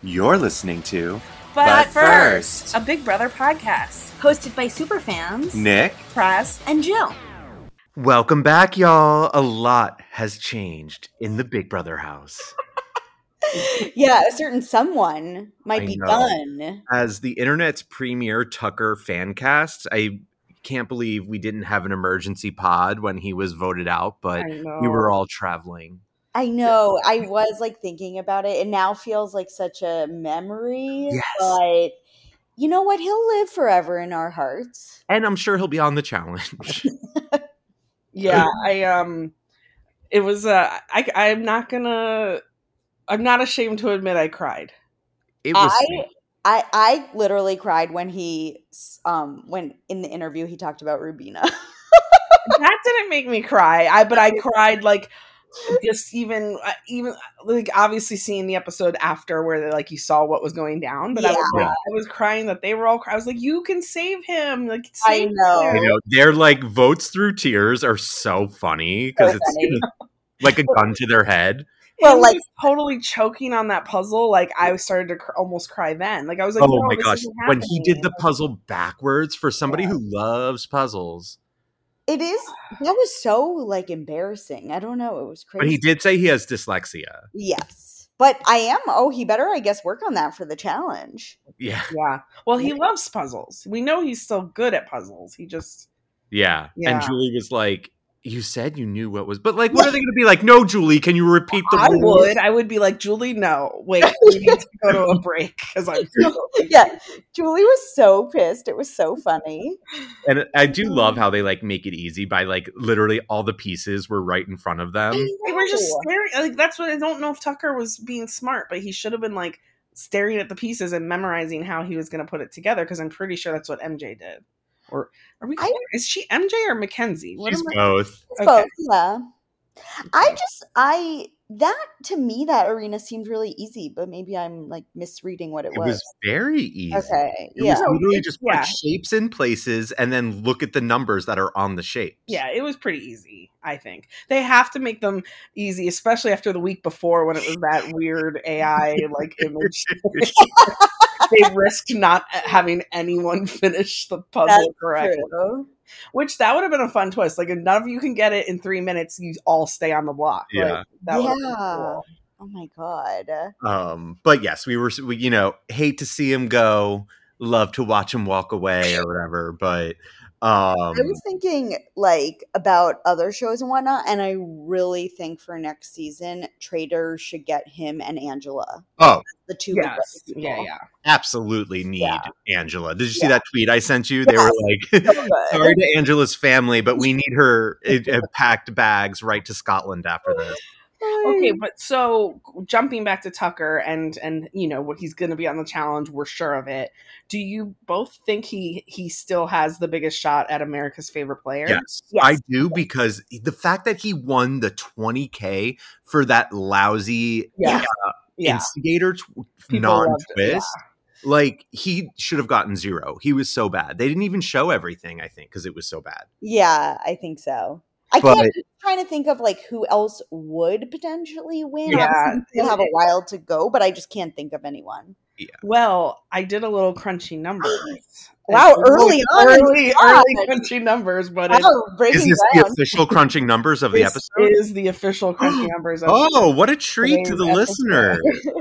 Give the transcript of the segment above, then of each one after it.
You're listening to But First, a Big Brother podcast. Hosted by superfans Nick, Praz, and Jill. Welcome back, y'all. A lot has changed in the Big Brother house. Yeah, a certain someone might be know. done. As the internet's premier Tucker fan cast, I can't believe we didn't have an emergency pod when he was voted out, but we were all traveling. I know. I was thinking about it. It now feels like such a memory. Yes. But you know what? He'll live forever in our hearts. And I'm sure he'll be on the challenge. Yeah, it was, I'm not ashamed to admit I cried. It was. I literally cried when when in the interview he talked about Rubina. That didn't make me cry. But I cried just even obviously seeing the episode after where you saw what was going down, but I was crying that they were all I was like, you can save him, I know their votes through tears are so funny because it's like a gun to their head. Well, totally choking on that puzzle. I started to almost cry then. I was like, oh my gosh, when he did the puzzle backwards for somebody who loves puzzles. It is. That was so embarrassing. I don't know. It was crazy. But he did say he has dyslexia. Yes. But he better, I guess, work on that for the challenge. Yeah. Yeah. Well, he loves puzzles. We know he's still good at puzzles. He just. Yeah. And Julie was like, you said you knew what was, but what are they going to be like? No, Julie, can you repeat the rules? I would be like, Julie, no, wait, we need to go to a break because I'm. Yeah, Julie was so pissed. It was so funny. And I do love how they make it easy by literally all the pieces were right in front of them. They were just staring. That's what I don't know if Tucker was being smart, but he should have been staring at the pieces and memorizing how he was going to put it together because I'm pretty sure that's what MJ did. Or are we? Is she MJ or Mackenzie? She's both. It's both. Yeah. That to me, that arena seemed really easy, but maybe I'm misreading what it was. It was very easy. Okay. It was literally just put shapes in places and then look at the numbers that are on the shapes. Yeah, it was pretty easy, I think. They have to make them easy, especially after the week before when it was that weird AI image. They risked not having anyone finish the puzzle correctly. True. Which that would have been a fun twist. If none of you can get it in 3 minutes, you all stay on the block. Yeah. That would have been cool. Oh my God. But yes, we hate to see him go, love to watch him walk away or whatever. But I was thinking about other shows and whatnot, and I really think for next season, Trader should get him and Angela. Oh, the two. Yes. Yeah. Absolutely need Angela. Did you see that tweet I sent you? They were sorry to Angela's family, but we need her packed bags right to Scotland after this. Okay, but so jumping back to Tucker and what he's going to be on the challenge, we're sure of it. Do you both think he still has the biggest shot at America's favorite player? Yes. I do, because the fact that he won the $20,000 for that lousy instigator non-twist, he should have gotten zero. He was so bad. They didn't even show everything, I think, because it was so bad. Yeah, I think so. I'm trying to think of who else would potentially win. Yeah, we'll have a while to go, but I just can't think of anyone. Yeah. Well, I did a little crunchy numbers. Wow, early crunchy numbers, but is this the official crunching numbers of the episode? This is the official crunchy numbers. What a treat to the listener!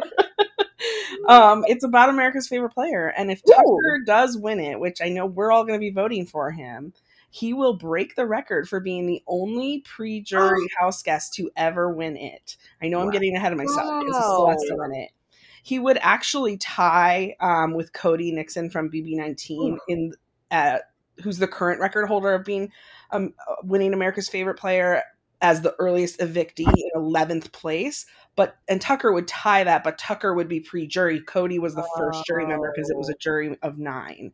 It's about America's favorite player, and if Tucker does win it, which I know we're all going to be voting for him, he will break the record for being the only pre-jury house guest to ever win it. I know I'm getting ahead of myself. It's Celeste to win it. He would actually tie with Cody Nixon from BB19 who's the current record holder of being winning America's favorite player as the earliest evictee in 11th place. And Tucker would tie that, but Tucker would be pre-jury. Cody was the first jury member because it was a jury of 9.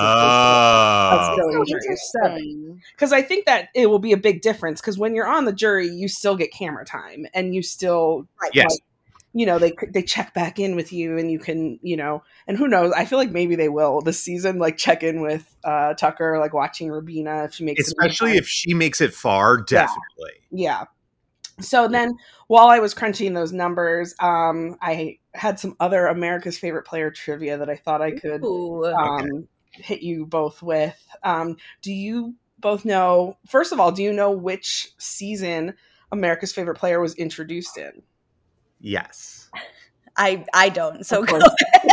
Because I think that it will be a big difference, because when you're on the jury, you still get camera time, and you still they check back in with you, and you can, and who knows, I feel like maybe they will this season, check in with Tucker, watching Rubina if she makes especially if she makes it far, definitely. Yeah. So then, while I was crunching those numbers, I had some other America's Favorite Player trivia that I thought I could hit you both with. Do you both know, first of all, do you know which season America's Favorite Player was introduced in? Yes. I don't, so go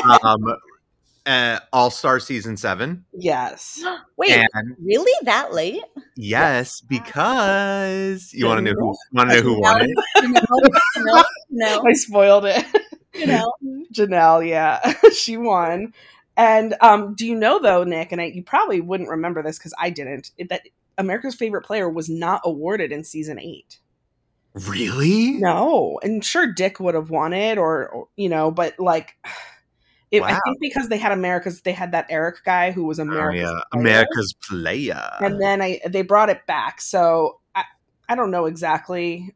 ahead. All-Star Season 7. Yes. Wait, really that late? Yes, because you want to know who won it? No, I spoiled it. Janelle, yeah, she won. And do you know though, Nick? And you probably wouldn't remember this because I didn't. That America's Favorite Player was not awarded in season 8. Really? No, and sure, Dick would have won it, or but like. Wow. I think because they had that Eric guy who was America's player. And then they brought it back. So I don't know exactly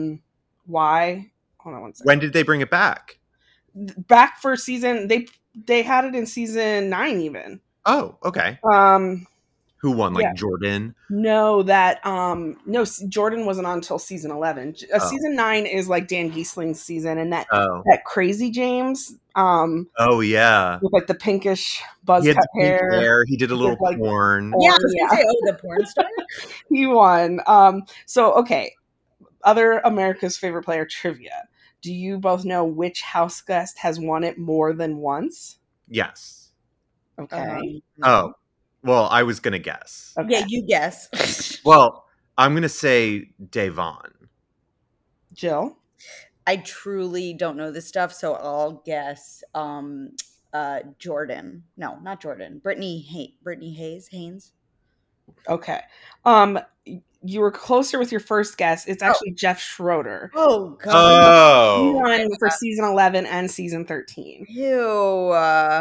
why. Hold on one second. When did they bring it back? Back for season, they had it in season 9 even. Oh, okay. Who won? Like Jordan? No, no, Jordan wasn't on until season 11. Season 9 is like Dan Giesling's season, and that Crazy James. Oh yeah, with like the pinkish buzz cut hair. He did a little porn. The porn star. He won. So okay, other America's Favorite Player trivia. Do you both know which house guest has won it more than once? Yes. Okay. Well, I was gonna guess. Okay. Yeah, you guess. Well, I'm gonna say Devon. Jill? I truly don't know this stuff, so I'll guess Jordan. No, not Jordan. Brittany Haynes. Okay. You were closer with your first guess. It's actually Jeff Schroeder. Oh god. Oh. He won for season 11 and season 13. Ew.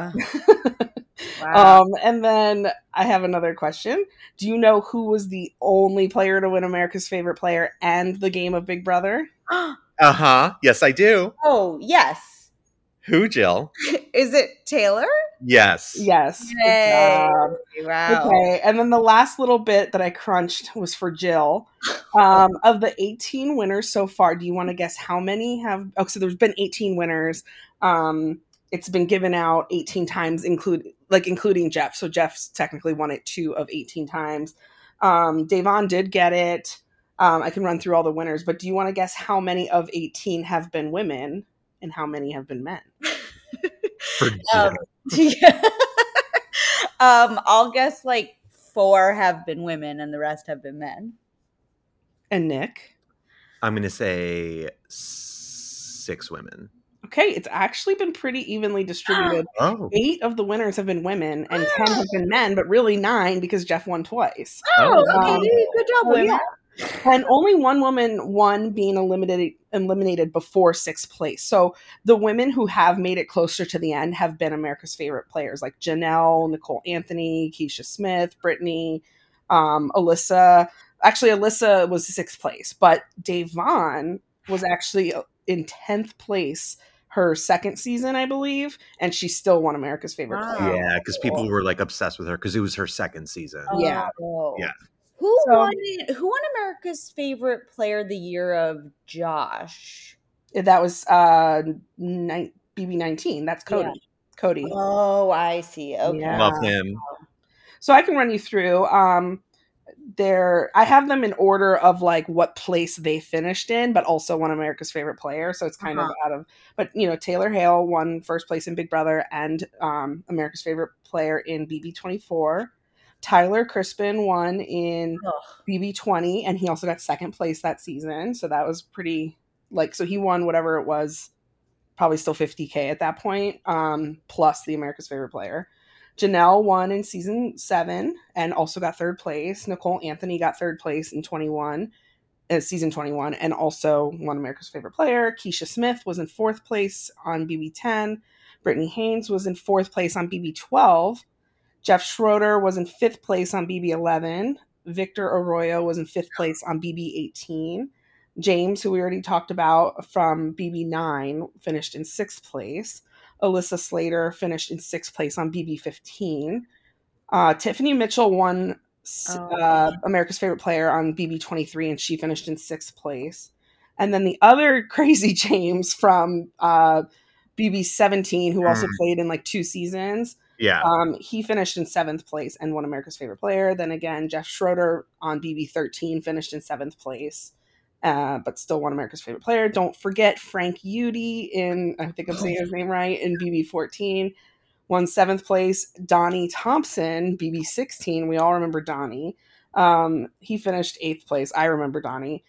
Wow. And then I have another question. Do you know who was the only player to win America's Favorite Player and the game of Big Brother? Uh-huh. Yes, I do. Oh, yes. Who, Jill? Is it Taylor? Yes. Yes. Yay. Wow. Okay. And then the last little bit that I crunched was for Jill. Of the 18 winners so far, do you want to guess how many have... Oh, so there's been 18 winners. It's been given out 18 times, including Jeff. So Jeff's technically won it 2 of 18 times. Devon did get it. I can run through all the winners, but do you want to guess how many of 18 have been women and how many have been men? I'll guess like 4 have been women and the rest have been men. And Nick? I'm going to say 6 women. Okay, it's actually been pretty evenly distributed. 8 of the winners have been women and 10 have been men, but really 9 because Jeff won twice. Oh, okay. Good job, women. Yeah. And only one woman won, being eliminated before 6th place. So the women who have made it closer to the end have been America's Favorite Players, like Janelle, Nicole Anthony, Keisha Smith, Brittany, Alyssa. Actually, Alyssa was 6th place, but Devon was actually in 10th place her 2nd season, I believe, and she still won America's Favorite Player. Yeah, because people were like obsessed with her because it was her 2nd season. Yeah. Yeah. Who won America's Favorite Player of the Year of Josh? That was BB19. That's Cody. Yeah. Cody. Oh, I see. Okay. Yeah. Love him. So I can run you through. I have them in order of like what place they finished in, but also won America's Favorite Player. So it's kind of out of, but Taylor Hale won 1st place in Big Brother and America's Favorite Player in BB24. Tyler Crispin won in BB20, and he also got 2nd place that season. So that was pretty, so he won whatever it was, probably still $50K at that point, plus the America's Favorite Player. Janelle won in season 7 and also got 3rd place. Nicole Anthony got 3rd place in season 21, and also won America's Favorite Player. Keisha Smith was in 4th place on BB10. Brittany Haynes was in 4th place on BB12. Jeff Schroeder was in 5th place on BB11. Victor Arroyo was in 5th place on BB18. James, who we already talked about from BB9, finished in 6th place. Alyssa Slater finished in 6th place on BB15. Tiffany Mitchell won America's Favorite Player on BB23, and she finished in 6th place. And then the other crazy James from BB17, who also played in like 2 seasons. Yeah. He finished in 7th place and won America's Favorite Player. Then again, Jeff Schroeder on BB13 finished in 7th place, but still won America's Favorite Player. Don't forget Frank Udy in, I think I'm saying his name right, in BB14, won 7th place. Donnie Thompson, BB16, we all remember Donnie. He finished 8th place. I remember Donnie.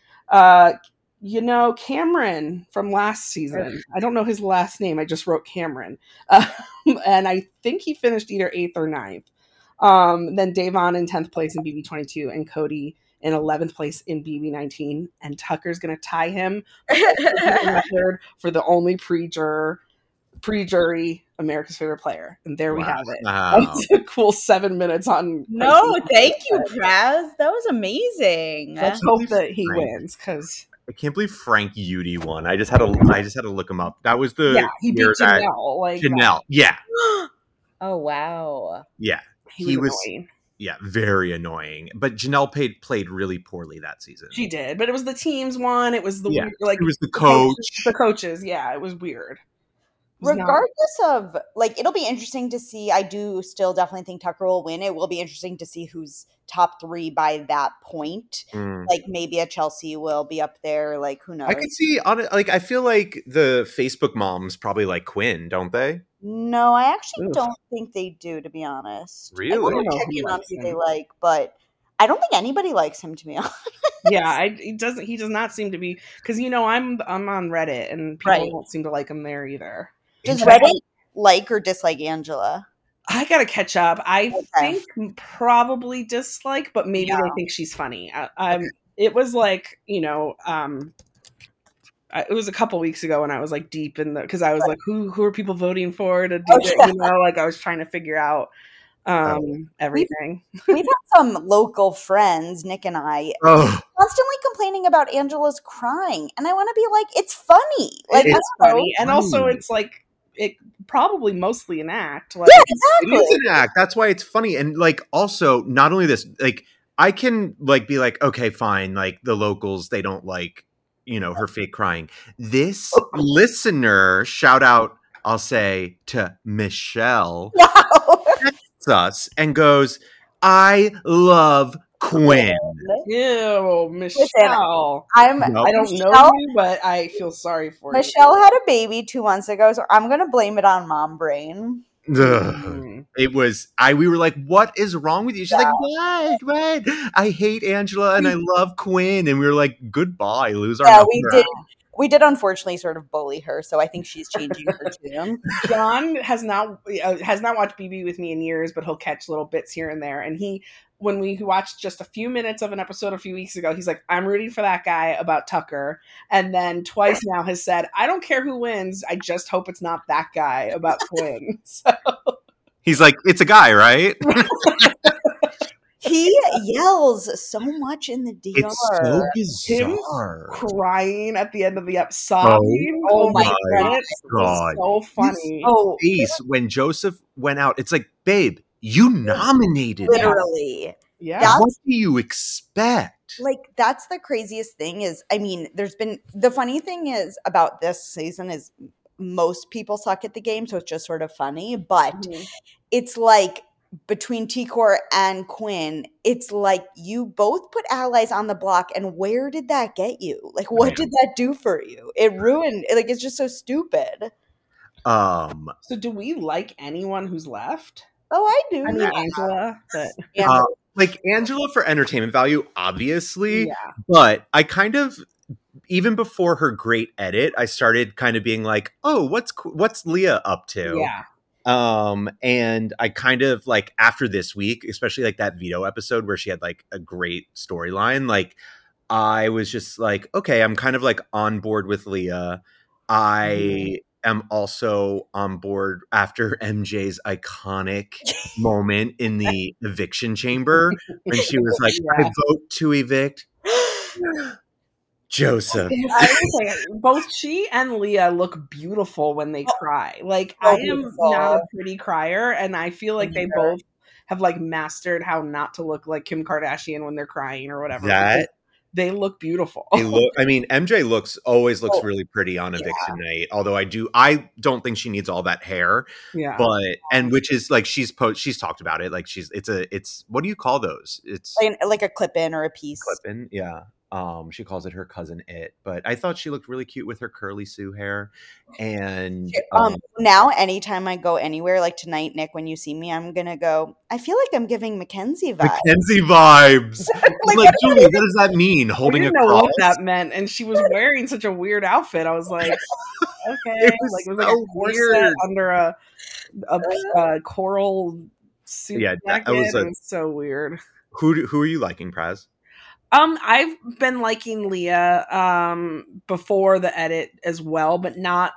Cameron from last season. I don't know his last name. I just wrote Cameron. And I think he finished either 8th or 9th. Then Davon in 10th place in BB22 and Cody in 11th place in BB19. And Tucker's going to tie him for the only pre-jury America's Favorite Player. And there we have it. Wow. That's a cool 7 minutes on. No, thank you, Praz. That was amazing. Let's hope that he wins, because I can't believe Frank Udy won. I just had to look him up. That was the he beat Janelle. Janelle, yeah. Oh wow. Yeah, he was annoying. Yeah, very annoying. But Janelle played really poorly that season. She did, but it was the team's one. It was the it was the coach. The coaches. Yeah, it was weird. Regardless of, like, it'll be interesting to see. I do still definitely think Tucker will win. It will be interesting to see who's top 3 by that point. Like, maybe a Chelsea will be up there. Like, who knows? I could see I feel like the Facebook moms probably like Quinn, don't they? No, I actually don't think they do, to be honest. Really? I don't know who they like, but I don't think anybody likes him, to be honest. Yeah, he does not seem to be, because I'm on Reddit and people don't seem to like him there either. Does Reddit like or dislike Angela? I gotta catch up. I think probably dislike, but maybe they think she's funny. It was like, it was a couple weeks ago when I was like deep in because I was like, who are people voting for to do it? Like I was trying to figure out everything. We've had some local friends, Nick and I, constantly complaining about Angela's crying, and I want to be like, it's funny. Like, it's funny, and also it's like it probably mostly an act. Like, yeah, exactly. It is an act. That's why it's funny, and like also not only this, like I can like be like, okay, fine, like the locals they don't like her fake crying. This listener, shout out, I'll say to Michelle. Wow. Us and goes, I love Quinn. Ew, Michelle. I don't know you, but I feel sorry for you. Michelle had a baby 2 months ago, so I'm gonna blame it on mom brain. It was we were like, what is wrong with you? She's like, what? I hate Angela and I love Quinn, and we were like, goodbye, lose our number. We did unfortunately sort of bully her, so I think she's changing her tune. John has not watched BB with me in years, but he'll catch little bits here and there. And when we watched just a few minutes of an episode a few weeks ago, he's like, I'm rooting for that guy about Tucker. And then twice now has said, I don't care who wins. I just hope it's not that guy about Quinn. So he's like, it's a guy, right? He yells so much in the DR. It's so bizarre. Him crying at the end of the episode. Oh my God. It's so funny. His face when Joseph went out, it's like, babe, you nominated literally. Yeah. What do you expect? Like, that's the craziest thing is, I mean, the funny thing is about this season is most people suck at the game, so it's just sort of funny, but it's like, between T-Core and Quinn, it's like you both put allies on the block, and where did that get you? Like, what did that do for you? It ruined, like, it's just so stupid. So do we like anyone who's left? Oh, I do. I mean, Angela, but like Angela for entertainment value, obviously, but I kind of, even before her great edit, I started kind of being like, oh, what's Leah up to? Yeah. And I kind of like after this week, especially like that veto episode where she had like a great storyline, like I was just like, okay, I'm kind of like on board with Leah. I am also on board after MJ's iconic moment in the eviction chamber when she was like, I vote to evict Joseph. Both she and Leah look beautiful when they cry. Like, I am not a pretty crier, and I feel like they both have like mastered how not to look like Kim Kardashian when they're crying or whatever. they look beautiful. I mean, MJ always looks really pretty on eviction night. Although I don't think she needs all that hair. Yeah. But which is like she's talked about it. Like it's what do you call those? It's like a clip-in or a piece. Clip-in, yeah. She calls it her cousin It, but I thought she looked really cute with her curly Sue hair. And now anytime I go anywhere, like tonight, Nick, when you see me, I'm gonna go, I feel like I'm giving Mackenzie vibes. Like Julie, what does that mean? Holding a cross? I didn't know what that meant, and she was wearing such a weird outfit. I was like, okay, it was like a corset under a coral suit jacket. It was so weird. Who are you liking, Praz? I've been liking Leah before the edit as well, but not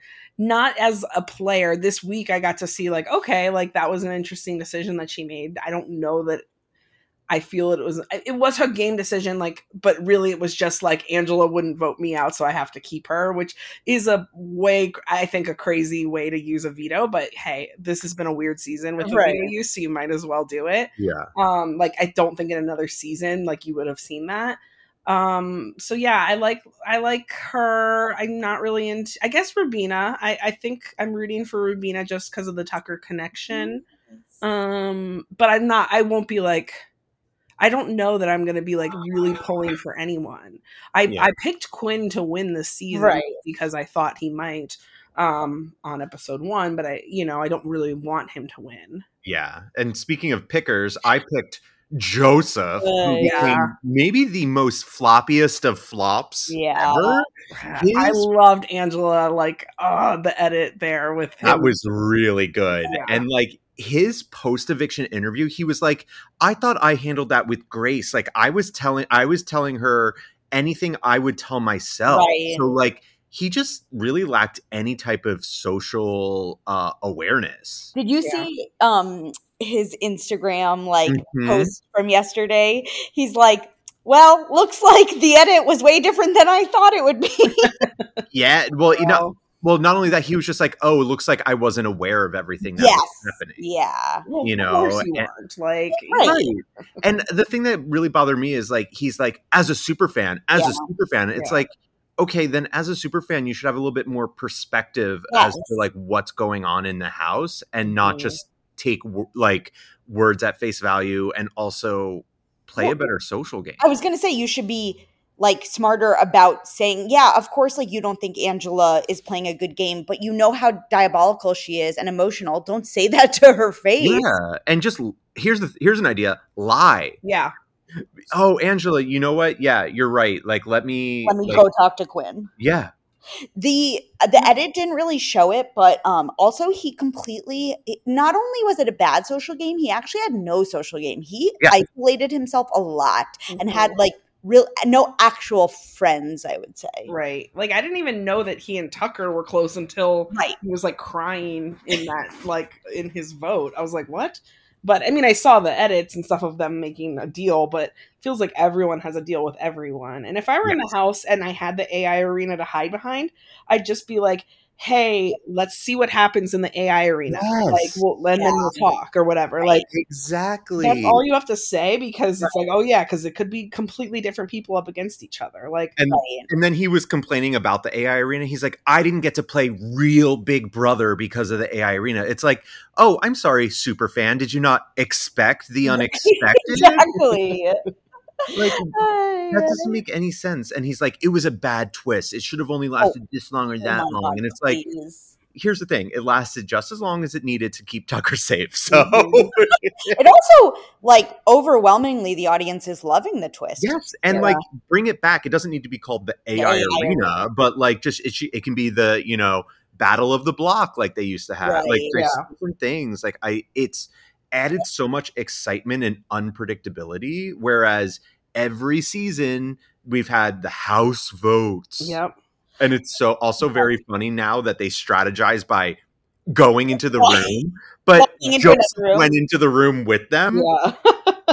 as a player. This week I got to see like, okay, like that was an interesting decision that she made. I don't know that I feel it was her game decision, like, but really it was just like Angela wouldn't vote me out, so I have to keep her, which is I think a crazy way to use a veto, but hey, this has been a weird season with the veto use, so you might as well do it. Yeah. Like I don't think in another season, like you would have seen that. So yeah, I like her. I'm not really into, I guess, Rubina. I think I'm rooting for Rubina just because of the Tucker connection. But I won't be like, I don't know that I'm going to be like really pulling for anyone. I picked Quinn to win this season because I thought he might on episode 1, but I don't really want him to win. Yeah. And speaking of pickers, I picked Joseph, who became maybe the most floppiest of flops ever. I loved Angela, like the edit there with him. That was really good. Yeah. And like his post-eviction interview, he was like, I thought I handled that with grace. Like I was telling her anything I would tell myself. Right. So like he just really lacked any type of social awareness. Did you see his Instagram post from yesterday? He's like, well, looks like the edit was way different than I thought it would be. Yeah, well, well, not only that, he was just like, oh, it looks like I wasn't aware of everything that was happening. Yeah. Well, of course you weren't. Like, right. And the thing that really bothered me is like, he's like, as a super fan, it's like, okay, then as a super fan, you should have a little bit more perspective as to like what's going on in the house and not just take like words at face value and also play a better social game. I was going to say you should be like smarter about saying, of course, like you don't think Angela is playing a good game, but you know how diabolical she is and emotional. Don't say that to her face. Yeah. And just here's an idea. Lie. Yeah. Oh, Angela, you know what? Yeah, you're right. Like, let me go talk to Quinn. Yeah. The edit didn't really show it, but also he completely, not only was it a bad social game, he actually had no social game. He isolated himself a lot and had like no actual friends, I would say. Right. Like I didn't even know that he and Tucker were close until he was like crying in that, like in his vote. I was like, what? But I mean, I saw the edits and stuff of them making a deal, but it feels like everyone has a deal with everyone. And if I were in the house and I had the AI arena to hide behind, I'd just be like, hey, let's see what happens in the AI arena. Like, then we'll talk or whatever. Like, exactly. That's all you have to say because it's like, oh yeah, because it could be completely different people up against each other. Like, and then he was complaining about the AI arena. He's like, I didn't get to play real Big Brother because of the AI arena. It's like, oh, I'm sorry, super fan. Did you not expect the unexpected? Exactly. Like that doesn't make any sense. And he's like, it was a bad twist. It should have only lasted this long or that long. And it's like, here's the thing. It lasted just as long as it needed to keep Tucker safe. So it also like overwhelmingly the audience is loving the twist. Yes. And like bring it back. It doesn't need to be called the AI arena, but like just it can be the, battle of the block like they used to have. Like there's different things. Like it's added so much excitement and unpredictability, whereas every season we've had the house votes. Yep. And it's so also very funny now that they strategize by going into the room, but Joseph went into the room with them. Yeah. Well,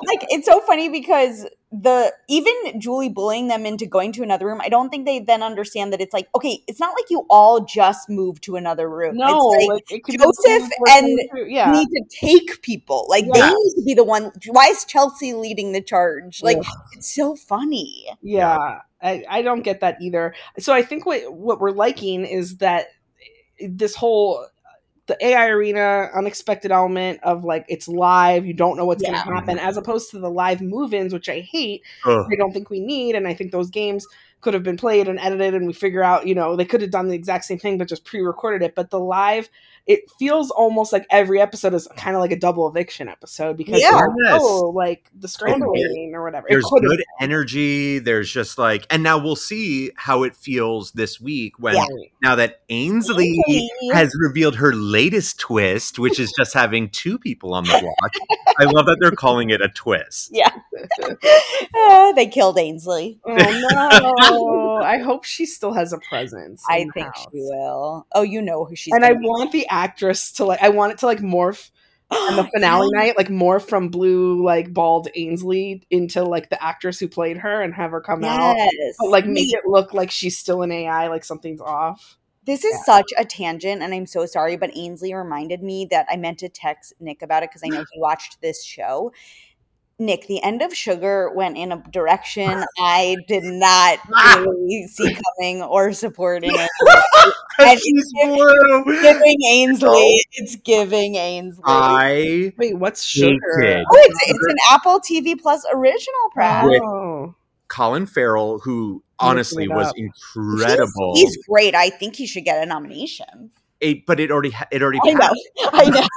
like, it's so funny because even Julie bullying them into going to another room, I don't think they then understand that it's like, okay, it's not like you all just moved to another room. No, it's like Joseph and need to take people. Like they need to be the one. Why is Chelsea leading the charge? Like it's so funny. Yeah. I don't get that either. So I think what we're liking is that this whole the AI arena unexpected element of like it's live, you don't know what's going to happen, as opposed to the live move-ins, which I hate. I don't think we need, and I think those games could have been played and edited, and we figure out, they could have done the exact same thing but just pre-recorded it. But the live, it feels almost like every episode is kind of like a double eviction episode because like the scrambling or whatever. There's good energy. There's just like, and now we'll see how it feels this week when now that Ainsley has revealed her latest twist, which is just having 2 people on the block. I love that they're calling it a twist. Yeah. They killed Ainsley. Oh no. I hope she still has a presence. I think she will. Oh, you know who she's. And I want the actress to I want it to morph on the finale night, morph from blue bald Ainsley into the actress who played her and have her come out, but make it look like she's still an AI, something's off. This is such a tangent, and I'm so sorry, but Ainsley reminded me that I meant to text Nick about it because I know he watched this show. Nick, the end of Sugar went in a direction I did not really see coming or supporting it. And it's giving Ainsley. It's giving Ainsley. Wait, what's Sugar? It's an Apple TV Plus original, Pratt. With Colin Farrell, who honestly was incredible. He's great. I think he should get a nomination. But it already I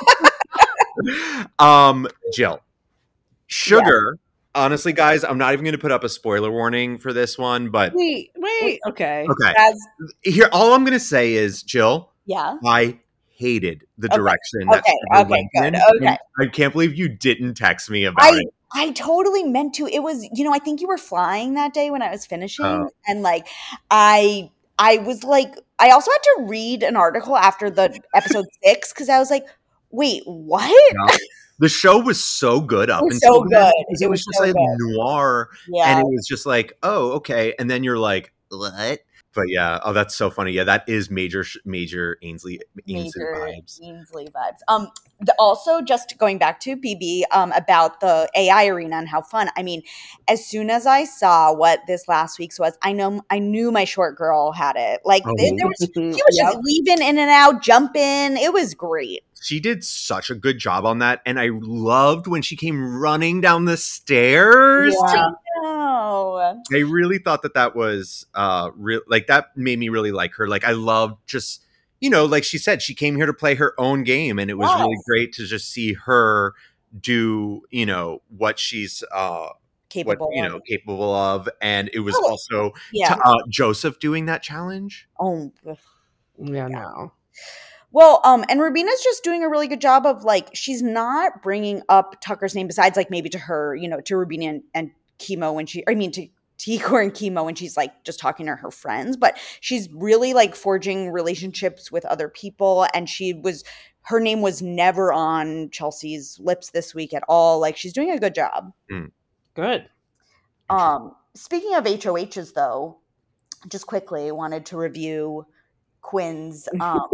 know. Jill. Sugar, honestly, guys, I'm not even going to put up a spoiler warning for this one, but wait, okay. Here, all I'm going to say is, Jill, I hated the direction that Sugar went in. Okay. I can't believe you didn't text me about it. I totally meant to. It was, I think you were flying that day when I was finishing, and I was I also had to read an article after the episode 6 because I was like, wait, what? Yeah. The show was so good up until so good. It was just noir, and it was just oh, okay. And then you're like, what? But that's so funny. Yeah, that is major Ainsley vibes. Ainsley vibes. Also, just going back to BB about the AI arena and how fun. I mean, as soon as I saw what this last week's was, I knew my short girl had it. She was just weaving in and out, jumping. It was great. She did such a good job on that, and I loved when she came running down the stairs. Yeah. I really thought that was that made me really like her. I loved just, like she said, she came here to play her own game, and it was really great to just see her do, what she's capable of. And it was also Joseph doing that challenge. Oh, yeah, no. Well, and Rubina's just doing a really good job of she's not bringing up Tucker's name besides maybe to her, to Rubina and Chemo to Igor and Chemo when she's just talking to her friends, but she's really forging relationships with other people, and her name was never on Chelsea's lips this week at all. She's doing a good job. Good. Speaking of HOHs though, just quickly wanted to review Quinn's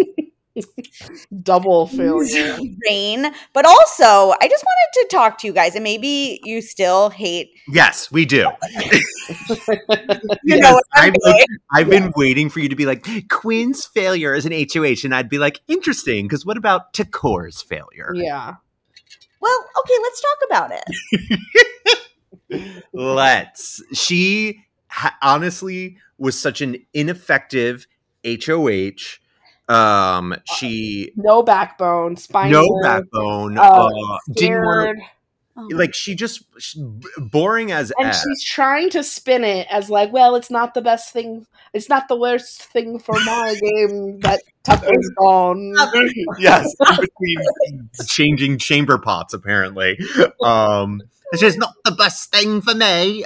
double failure reign, but also I just wanted to talk to you guys, and maybe you still hate. Yes, we do. I've been waiting for you to be like, Quinn's failure is an HOH, and I'd be like, interesting, because what about Takor's failure? Yeah. Well, okay, let's talk about it. She honestly was such an ineffective HOH. She no backbone, scared. She just boring as and F. She's trying to spin it as well, it's not the best thing, it's not the worst thing for my game that Tucker's gone. Yes, between changing chamber pots apparently. It's just not the best thing for me.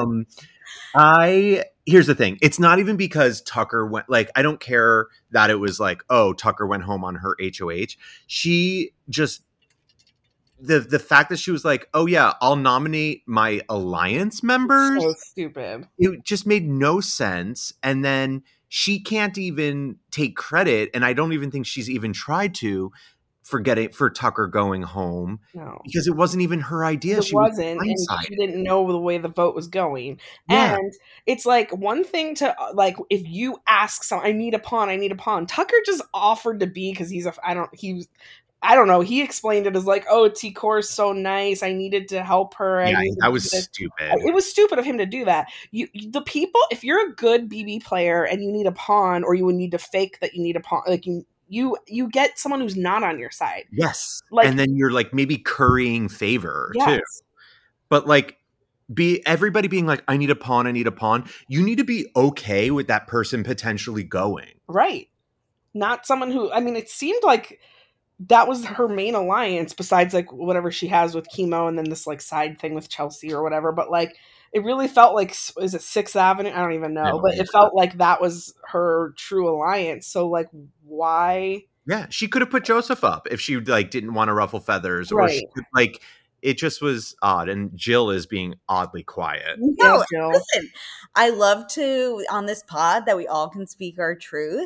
Here's the thing. It's not even because Tucker went, I don't care that it was Tucker went home on her HOH. She just, the fact that she was like, oh yeah, I'll nominate my alliance members. So stupid. It just made no sense. And then she can't even take credit. And I don't even think she's even tried to for Tucker going home. No. Because it wasn't even her idea. It wasn't. And she didn't know the way the vote was going. Yeah. And it's like one thing to like, if you ask someone, I need a pawn. Tucker just offered to be, because I don't know. He explained it as like, oh, T-Core's so nice. I needed to help her. Yeah, that was stupid. It was stupid of him to do that. The people, if you're a good BB player and you need a pawn, or you would need to fake that you need a pawn, like you get someone who's not on your side. Yes. Like, and then you're like maybe currying favor too. But like everybody being like, I need a pawn. You need to be okay with that person potentially going. Right. Not someone who, I mean, it seemed like that was her main alliance besides like whatever she has with Chemo and then this like side thing with Chelsea or whatever. But like, it really felt like, is it 6th Avenue? I don't even know. But it felt like that was her true alliance. So like, why? Yeah, she could have put Joseph up if she like didn't want to ruffle feathers, or she could, like, it just was odd. And Jill is being oddly quiet. No, listen, I love to on this pod that we all can speak our truth.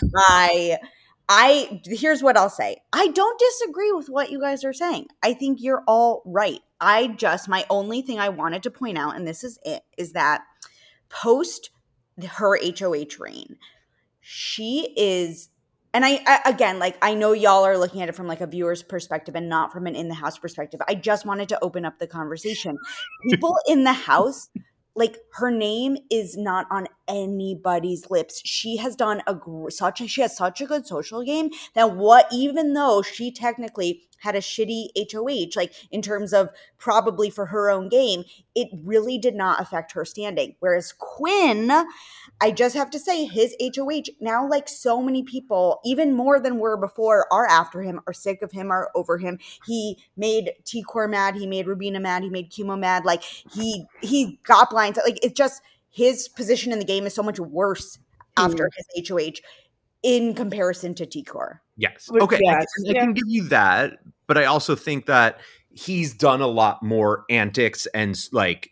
Here's what I'll say. I don't disagree with what you guys are saying. I think you're all right. My only thing I wanted to point out, and this is it, is that post her HOH reign, she is, and I know y'all are looking at it from like a viewer's perspective and not from an in-the-house perspective. I just wanted to open up the conversation. People in the house, like, her name is not on anybody's lips. She has done she has such a good social game that even though she technically had a shitty HOH, like in terms of probably for her own game, it really did not affect her standing. Whereas Quinn, I just have to say, his HOH, now like so many people, even more than were before, are after him, are sick of him, are over him. He made T-Core mad, he made Rubina mad, he made Chemo mad, like he got blinds. Like, it's just his position in the game is so much worse after his HOH in comparison to T-Core. Yes. Okay. Yes. I can give you that, but I also think that he's done a lot more antics and like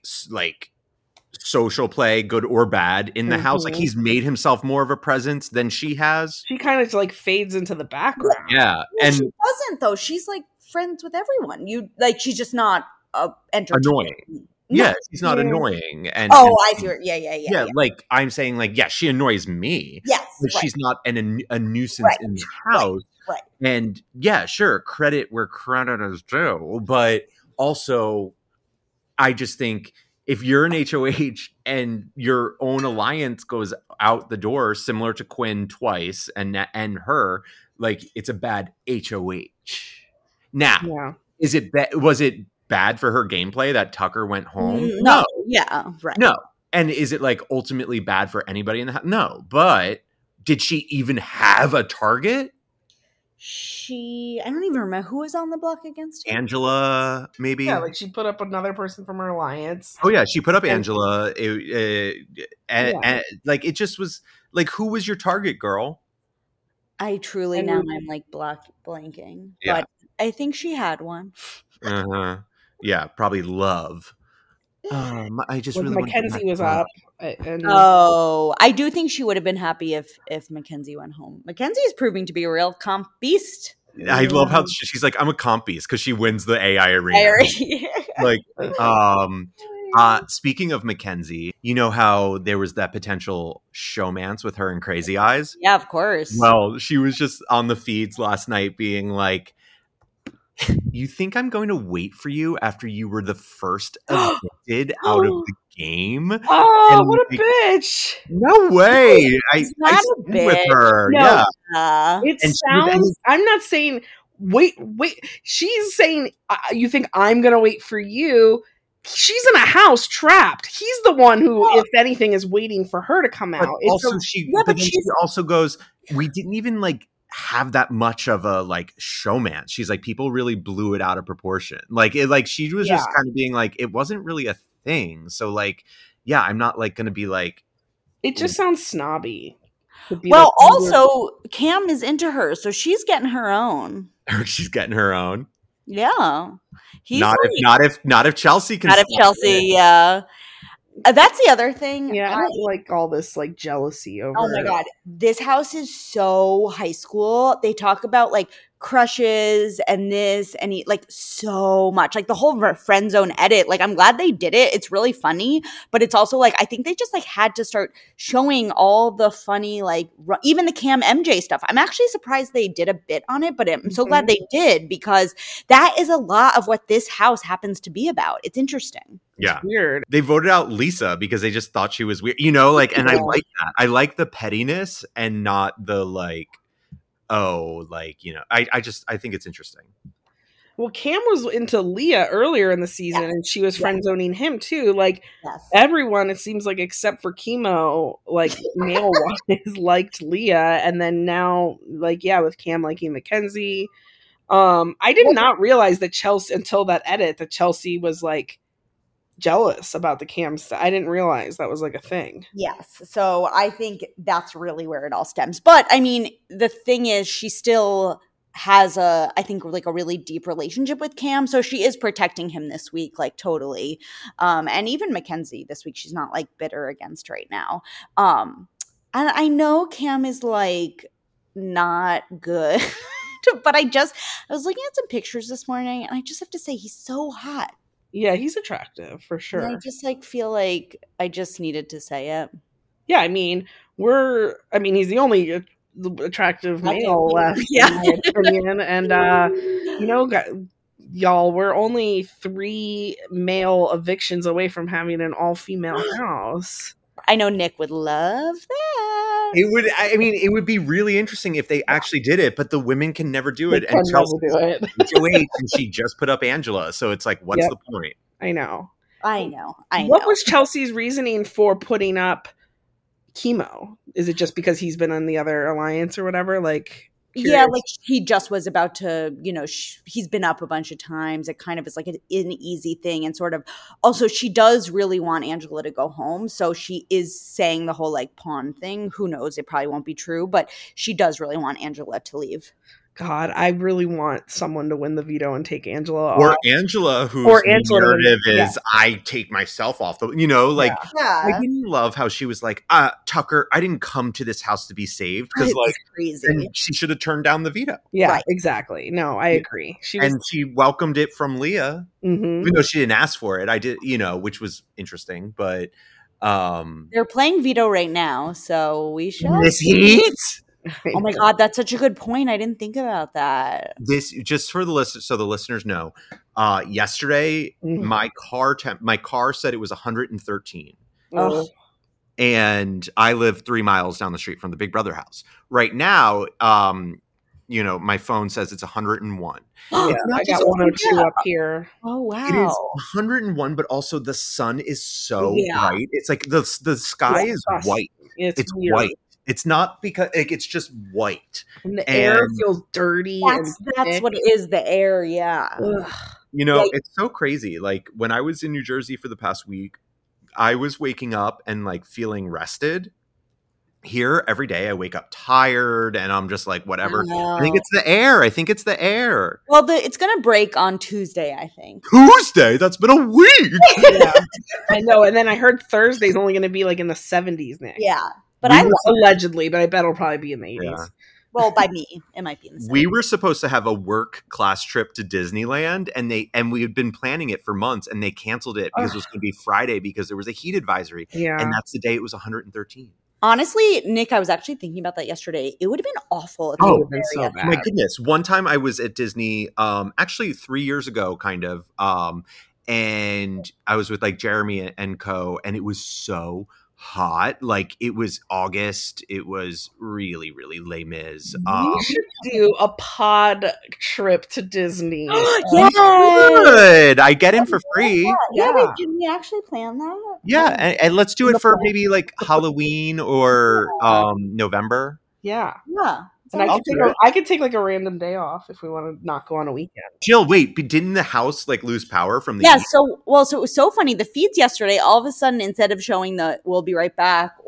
social play, good or bad, in the house. Like, he's made himself more of a presence than she has. She kind of like fades into the background. Yeah. Well, and she doesn't though. She's like friends with everyone. She's just not annoying. No. Yeah, she's not annoying. And I see. Yeah. Like, I'm saying, like, yeah, she annoys me. Yes, but she's not a nuisance in the house. Right. And yeah, sure, credit where credit is due. But also, I just think if you're an HOH and your own alliance goes out the door, similar to Quinn twice and her, like, it's a bad HOH. Now, was it bad for her gameplay that Tucker went home? No. Yeah, right. No. And is it like ultimately bad for anybody in the house? No. But did she even have a target? I don't even remember who was on the block against her. Angela, maybe. Yeah, like she put up another person from her alliance. Oh yeah, she put up Angela. And like, it just was like, who was your target, girl? I truly I'm like blanking. Yeah. But I think she had one. Yeah, probably Love. I just really Mackenzie was up. I do think she would have been happy if Mackenzie went home. Mackenzie is proving to be a real comp beast. I love how she's like, I'm a comp beast because she wins the AI arena. Like, speaking of Mackenzie, you know how there was that potential showmance with her and Crazy Eyes? Yeah, of course. Well, she was just on the feeds last night being like, you think I'm going to wait for you after you were the first evicted out of the game? Oh, what a bitch! No way! I a bitch with her. No. Yeah, it sounds. I'm not saying wait. She's saying you think I'm going to wait for you. She's in a house trapped. He's the one who, if anything, is waiting for her to come out. She also goes, we didn't even like have that much of a like showman. She's like, people really blew it out of proportion. Like, it, like, she was just kind of being like, it wasn't really a thing. So like, yeah, I'm not like going to be like, it just sounds snobby. Well, also Cam is into her, so she's getting her own. She's getting her own. Yeah. He's not if Chelsea can. Not if Chelsea, yeah. That's the other thing. Yeah, I don't like all this like jealousy over. Oh my god, this house is so high school. They talk about like crushes and this and like so much, like the whole friend zone edit. Like, I'm glad they did it. It's really funny, but it's also like I think they just like had to start showing all the funny, like even the Cam MJ stuff. I'm actually surprised they did a bit on it, but I'm so glad they did, because that is a lot of what this house happens to be about. It's interesting. Yeah. It's weird. They voted out Lisa because they just thought she was weird, you know, like, and I like that. I like the pettiness and not the like, oh, like, you know, I think it's interesting. Well, Cam was into Leah earlier in the season, and she was friend zoning him too. Like everyone, it seems like except for Chemo, like male wise, liked Leah, and then now, like, with Cam liking Mackenzie. I did not realize that Chelsea until that edit that Chelsea was like jealous about the Cam stuff. I didn't realize that was like a thing. Yes. So I think that's really where it all stems. But I mean, the thing is, she still has I think like a really deep relationship with Cam. So she is protecting him this week, like totally. And even Mackenzie this week, she's not like bitter against right now. And I know Cam is like not good, but I was looking at some pictures this morning, and I just have to say he's so hot. Yeah, he's attractive for sure. And I just like feel like I just needed to say it. Yeah, I mean, he's the only attractive male left, in my opinion. And you know, y'all, we're only 3 male evictions away from having an all-female house. I know Nick would love that. It would be really interesting if they actually did it, but the women can never do it. And Chelsea do it. and she just put up Angela. So it's like, what's the point? I know. What was Chelsea's reasoning for putting up Chemo? Is it just because he's been on the other alliance or whatever? Like, curious. Yeah, like he just was about to, you know, he's been up a bunch of times. It kind of is like an easy thing. And sort of also she does really want Angela to go home. So she is saying the whole like pawn thing. Who knows? It probably won't be true, but she does really want Angela to leave. God, I really want someone to win the veto and take Angela off. Or Angela, whose narrative is, I take myself off. You know, like, I didn't love how she was like, Tucker, I didn't come to this house to be saved. Because, like, crazy. And she should have turned down the veto. Yeah, exactly. No, I agree. She welcomed it from Leah, even though she didn't ask for it. I did, you know, which was interesting. But they're playing veto right now, so we should. Miss Heat? Oh my God, that's such a good point. I didn't think about that. This just for the listeners, so the listeners know. Yesterday, my car said it was 113. Oh. And I live 3 miles down the street from the Big Brother house. Right now, you know, my phone says it's 101. Yeah, I got 102 up here. Oh wow, it is 101, but also the sun is so bright. It's like the sky is white. It's white. It's not because it's just white. And the air feels dirty. That's what it is. The air, yeah. Ugh. You know, it's so crazy. Like when I was in New Jersey for the past week, I was waking up and like feeling rested. Here every day I wake up tired and I'm just like, whatever. I think it's the air. Well, it's going to break on Tuesday, I think. Tuesday? That's been a week. Yeah, I know. And then I heard Thursday's only going to be like in the 70s next. Yeah. But allegedly, but I bet it'll probably be in the 80s. Yeah. Well, by me, it might be in the 70s. We were supposed to have a work class trip to Disneyland, and we had been planning it for months, and they canceled it because it was going to be Friday because there was a heat advisory. Yeah. And that's the day it was 113. Honestly, Nick, I was actually thinking about that yesterday. It would have been awful if it would have been so bad. My goodness. One time I was at Disney, actually 3 years ago, kind of, and I was with like Jeremy and co, and it was so hot. Like it was August. It was really, really Les Mis. We should do a pod trip to Disney. Yeah, good. I get in for free. Yeah. Can we actually plan that? Yeah, and let's do it for maybe like Halloween or November. Yeah. And I could take like a random day off if we want to not go on a weekend. Jill, wait, but didn't the house like lose power from the heat? So it was so funny. The feeds yesterday, all of a sudden, instead of showing the "we'll be right back"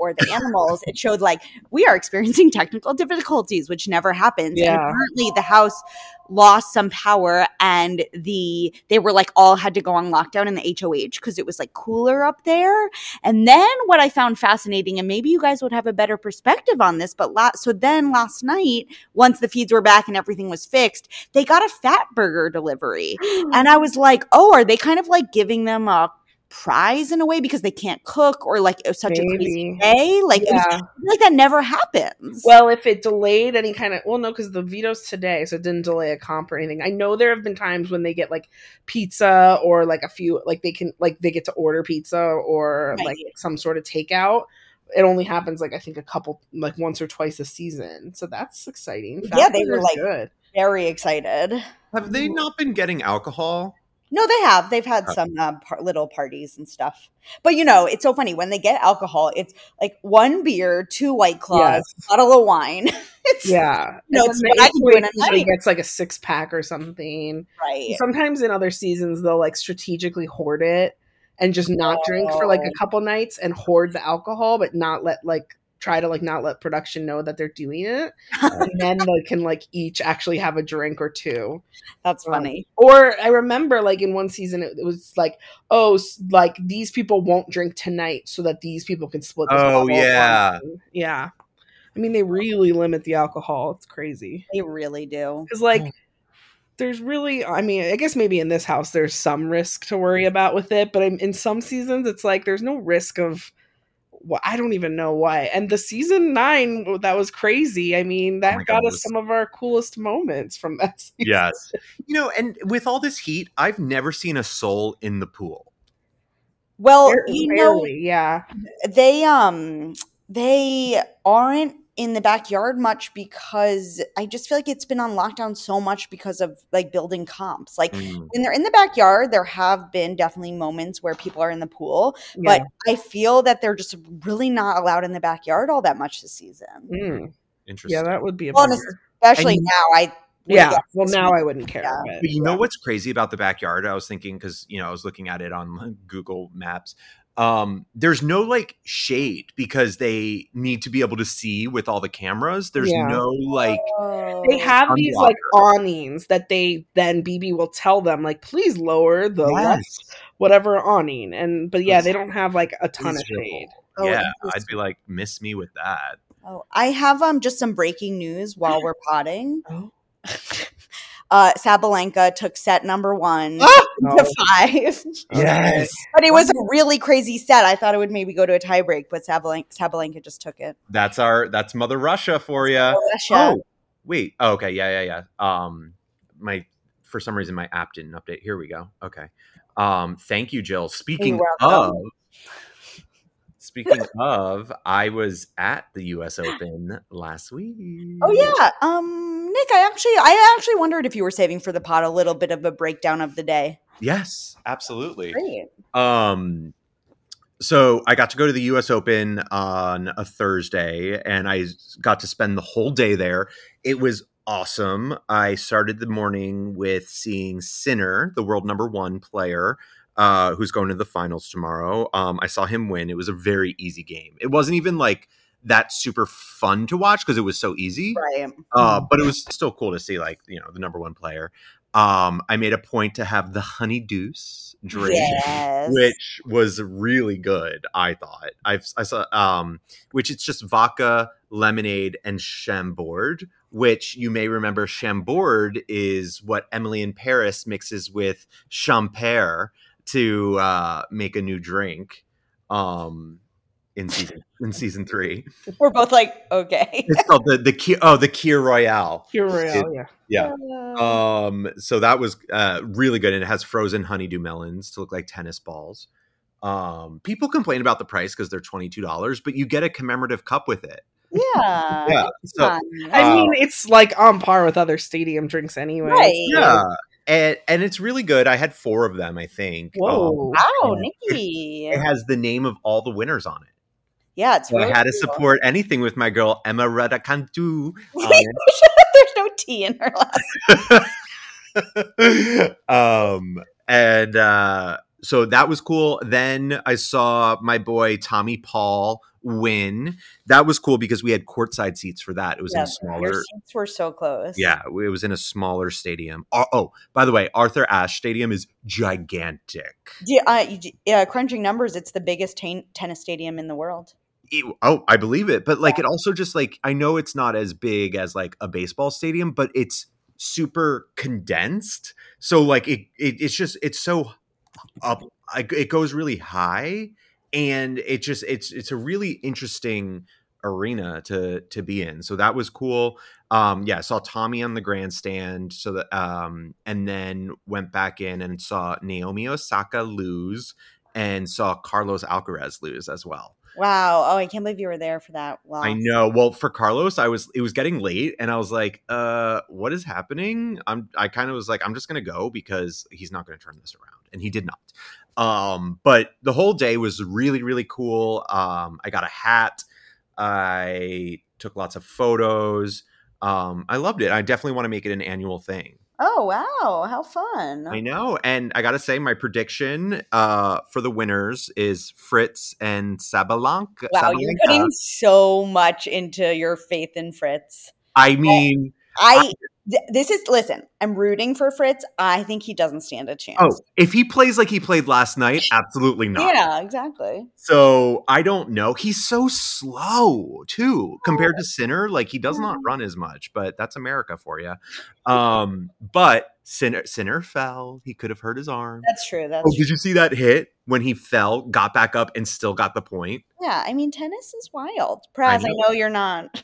or the animals, it showed like, we are experiencing technical difficulties, which never happens. And apparently the house lost some power, and they were like all had to go on lockdown in the HOH because it was like cooler up there. And then what I found fascinating, and maybe you guys would have a better perspective on this, but then last night, once the feeds were back and everything was fixed, they got a fat burger delivery. And I was like, oh, are they kind of like giving them a prize in a way because they can't cook, or like it was such a crazy day? Like, it was like that never happens. Well, if it delayed any kind of, well, no, because the veto's today, so it didn't delay a comp or anything. I know there have been times when they get like pizza, or like a few, like they get to order pizza, or like some sort of takeout. It only happens like I think a couple, like once or twice a season, so that's exciting. They were like good. Very excited. Have they not been getting alcohol? No, they have. They've had some little parties and stuff. But, you know, it's so funny. When they get alcohol, it's like 1 beer, 2 White Claws, a bottle of wine. It's what I can do in a night. Gets like a 6-pack or something. Right. Sometimes in other seasons, they'll like strategically hoard it and just not drink for like a couple nights and hoard the alcohol, but not try to not let production know that they're doing it, and then they can like each actually have a drink or 2. That's funny. Or I remember like in one season it was like, oh, like these people won't drink tonight so that these people can split this bottle. Yeah. I mean, they really limit the alcohol. It's crazy. They really do. Because like there's really, I mean, I guess maybe in this house there's some risk to worry about with it, but in some seasons it's like there's no risk of, well, I don't even know why. And the season 9, that was crazy. I mean, that got us some of our coolest moments from that season. Yes. You know, and with all this heat, I've never seen a soul in the pool. Well, barely, they aren't in the backyard much because I just feel like it's been on lockdown so much because of like building comps. Like when they're in the backyard, there have been definitely moments where people are in the pool, but I feel that they're just really not allowed in the backyard all that much this season. Interesting. Yeah, that would be especially now. Now I wouldn't care. Yeah. But you know what's crazy about the backyard? I was thinking, because I was looking at it on Google Maps. There's no like shade because they need to be able to see with all the cameras. There's no like they have these like awnings that they then BB will tell them like, please lower the less whatever awning, but they don't have like a ton of shade. I'd be like, miss me with that. I have just some breaking news while we're potting. Sabalenka took set number 1 to 5. Yes. But it was a really crazy set. I thought it would maybe go to a tiebreak, but Sabalenka just took it. That's Mother Russia for you. Russia. Oh, wait. Oh, okay. Yeah. For some reason my app didn't update. Here we go. Okay. Thank you, Jill. Speaking of, I was at the US Open last week. Oh yeah. Nick, I actually wondered if you were saving for the pod a little bit of a breakdown of the day. Yes, absolutely. Great. So I got to go to the US Open on a Thursday, and I got to spend the whole day there. It was awesome. I started the morning with seeing Sinner, the world number 1 player, who's going to the finals tomorrow. I saw him win. It was a very easy game. It wasn't even like that super fun to watch because it was so easy. Right. But it was still cool to see like, the number 1 player. I made a point to have the Honey Deuce drink, which was really good. I thought I saw, which it's just vodka, lemonade, and Chambord, which you may remember. Chambord is what Emily in Paris mixes with Champère to make a new drink. In season 3, we're both like, okay. It's called the Kir Royale. Kir Royale, yeah. So that was really good, and it has frozen honeydew melons to look like tennis balls. People complain about the price because they're $22, but you get a commemorative cup with it. Yeah. So, I mean, it's like on par with other stadium drinks anyway. Right. Yeah. And it's really good. I had 4 of them, I think. Whoa. Wow, Nikki. It has the name of all the winners on it. Yeah, it's really I had to support anything with my girl, Emma Raducanu. There's no T in her last. So that was cool. Then I saw my boy Tommy Paul win. That was cool because we had courtside seats for that. It was in a smaller. Your seats were so close. Yeah, it was in a smaller stadium. Oh, by the way, Arthur Ashe Stadium is gigantic. Crunching numbers, it's the biggest tennis stadium in the world. I believe it. But like, it also just like, I know it's not as big as like a baseball stadium, but it's super condensed. So like it's so up. It goes really high, and it's a really interesting arena to be in. So that was cool. I saw Tommy on the grandstand. So that and then went back in and saw Naomi Osaka lose, and saw Carlos Alcaraz lose as well. Wow. Oh, I can't believe you were there for that. Wow. I know. Well, for Carlos, it was getting late, and I was like, what is happening? I kind of was like, I'm just going to go because he's not going to turn this around. And he did not. But the whole day was really, really cool. I got a hat. I took lots of photos. I loved it. I definitely want to make it an annual thing. Oh, wow. How fun. I know. And I got to say, my prediction for the winners is Fritz and Sabalenka. Wow, you're putting so much into your faith in Fritz. I mean... listen, I'm rooting for Fritz. I think he doesn't stand a chance. Oh, if he plays like he played last night, absolutely not. Yeah, exactly. So I don't know. He's so slow too, compared to Sinner. Like, he does not run as much, but that's America for you. But Sinner fell. He could have hurt his arm. That's true. Did you see that hit when he fell, got back up, and still got the point? Yeah, I mean, tennis is wild. Praz, I know you're not.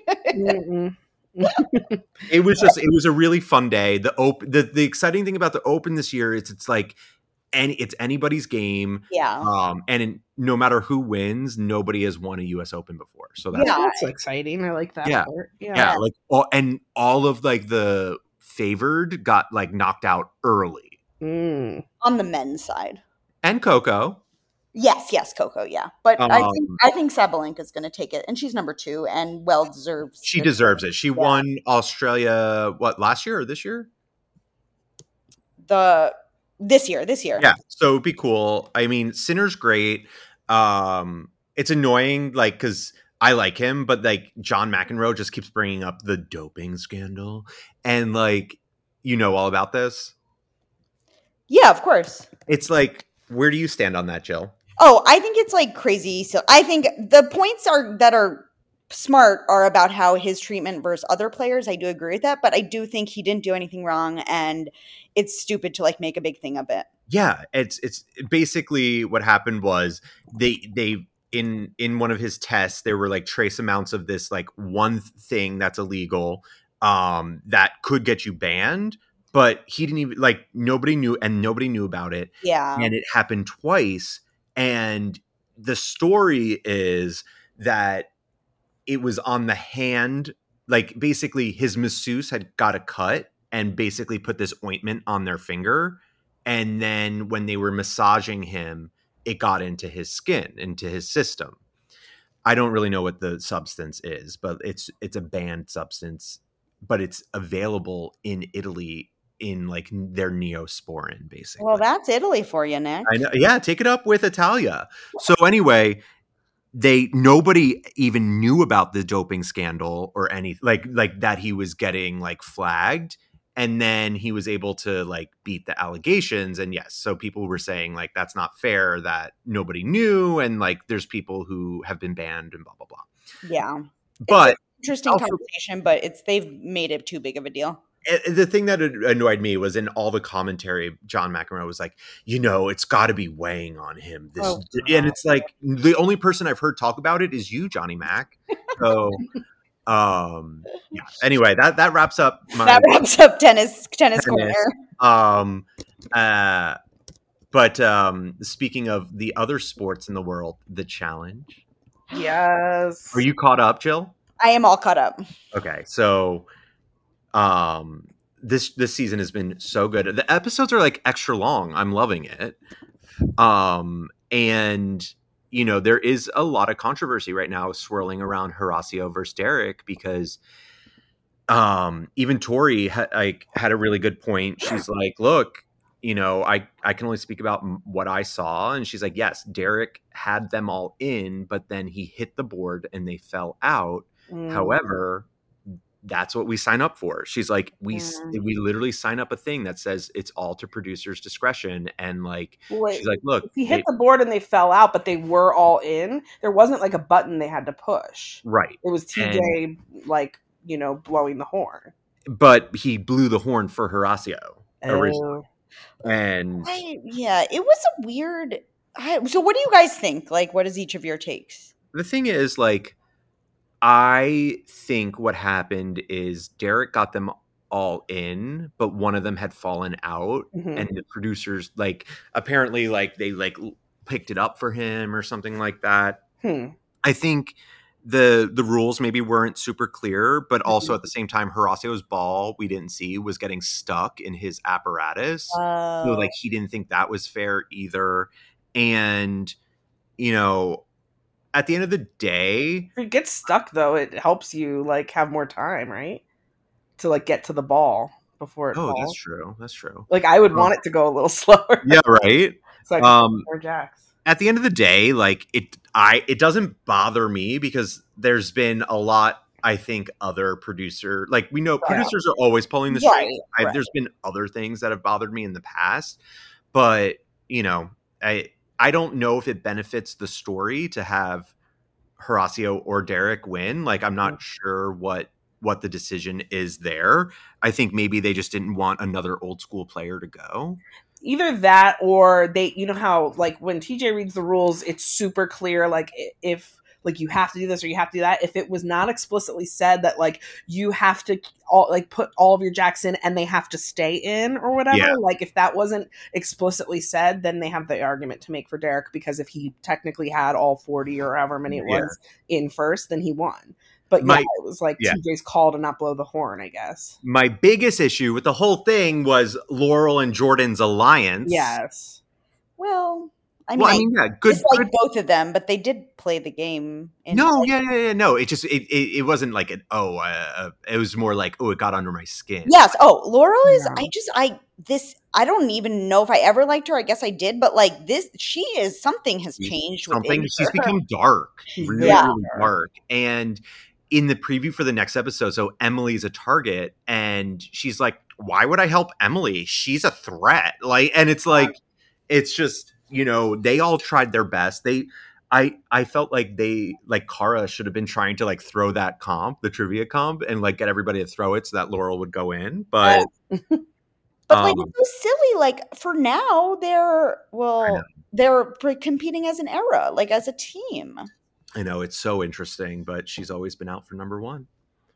It was a really fun day. The exciting thing about the Open this year is it's like it's anybody's game. Yeah. And no matter who wins, nobody has won a US Open before. So that's exciting. I like that. Yeah. Part. Yeah. Like all of like the favored got like knocked out early. On the men's side. And Coco. Yes, Coco, yeah. But I think Sabalenka is going to take it, and she's number 2 and well deserves. She deserves it. She won Australia last year or this year? This year. Yeah, so it'd be cool. I mean, Sinner's great. It's annoying, like, because I like him, but like John McEnroe just keeps bringing up the doping scandal, and like, you know all about this. Yeah, of course. It's like, where do you stand on that, Jill? Oh, I think it's like crazy. So I think the points that are smart are about how his treatment versus other players. I do agree with that, but I do think he didn't do anything wrong, and it's stupid to like make a big thing of it. Yeah, it's basically what happened was they in one of his tests there were like trace amounts of this like one thing that's illegal that could get you banned. But he didn't even nobody knew about it. Yeah. And it happened twice. And the story is that it was on the hand, like basically his masseuse had got a cut and basically put this ointment on their finger. And then when they were massaging him, it got into his skin, into his system. I don't really know what the substance is, but it's a banned substance, but it's available in Italy in like their Neosporin, basically. Well, that's Italy for you, Nick. I know. Yeah, take it up with Italia. So anyway, nobody even knew about the doping scandal or any like that he was getting like flagged, and then he was able to like beat the allegations. And yes, so people were saying like that's not fair that nobody knew, and like there's people who have been banned and blah blah blah. Yeah, but interesting conversation, but they've made it too big of a deal. The thing that annoyed me was in all the commentary, John McEnroe was like, it's got to be weighing on him. And it's like the only person I've heard talk about it is you, Johnny Mac. So, yeah. Anyway, that wraps up tennis corner. But speaking of the other sports in the world, the challenge. Yes. Are you caught up, Jill? I am all caught up. Okay, so. This season has been so good. The episodes are like extra long. I'm loving it. And there is a lot of controversy right now swirling around Horacio versus Derek because even Tori had a really good point. She's like, look, you know, I can only speak about what I saw. And she's like, yes, Derek had them all in, but then he hit the board and they fell out. However, that's what we sign up for. She's like, we literally sign up a thing that says it's all to producers' discretion. And like, she's like, look, if he hit the board and they fell out, but they were all in, there wasn't like a button they had to push. Right. It was TJ like, you know, blowing the horn. But he blew the horn for Horacio originally. And it was a weird. So what do you guys think? Like, what is each of your takes? The thing is, like, I think what happened is Derek got them all in, but one of them had fallen out, and the producers, like, apparently, like, they like picked it up for him or something like that. I think the rules maybe weren't super clear, but also at the same time, Horacio's ball we didn't see was getting stuck in his apparatus, so like he didn't think that was fair either. And you know, at the end of the day, if it gets stuck though, it helps you like have more time, right? To like get to the ball before it falls. That's true. That's true. Like I would want it to go a little slower. Yeah, right. So I can more jacks. At the end of the day, like it doesn't bother me because there's been a lot, I think, other producers are always pulling the strings. Right. There's been other things that have bothered me in the past, but you know, I don't know if it benefits the story to have Horacio or Derek win. Like, I'm not sure what the decision is there. I think maybe they just didn't want another old school player to go. Either that or they, you know how like when TJ reads the rules, it's super clear. Like if like you have to do this or you have to do that. If it was not explicitly said that like you have to put all of your jacks in and they have to stay in or whatever, like if that wasn't explicitly said, then they have the argument to make for Derek, because if he technically had all 40 or however many it was in first, then he won. But it was like TJ's call to not blow the horn, I guess. My biggest issue with the whole thing was Laurel and Jordan's alliance. Yes. Well, I mean, good. Like both of them, but they did play the game. No. It just it wasn't like it was more like, it got under my skin. Yes. Oh, Laurel is. I don't even know if I ever liked her. I guess I did, but like this, something has changed. She's become dark, really dark, and. In the preview for the next episode, so Emily's a target, and she's like, why would I help Emily? She's a threat. Like, and it's like, it's just, you know, they all tried their best. I felt like Cara should have been trying to like throw that comp, the trivia comp, and like get everybody to throw it so that Laurel would go in. But like it's so silly. Like for now, they're competing as an era, like as a team. I know, it's so interesting, but she's always been out for number one.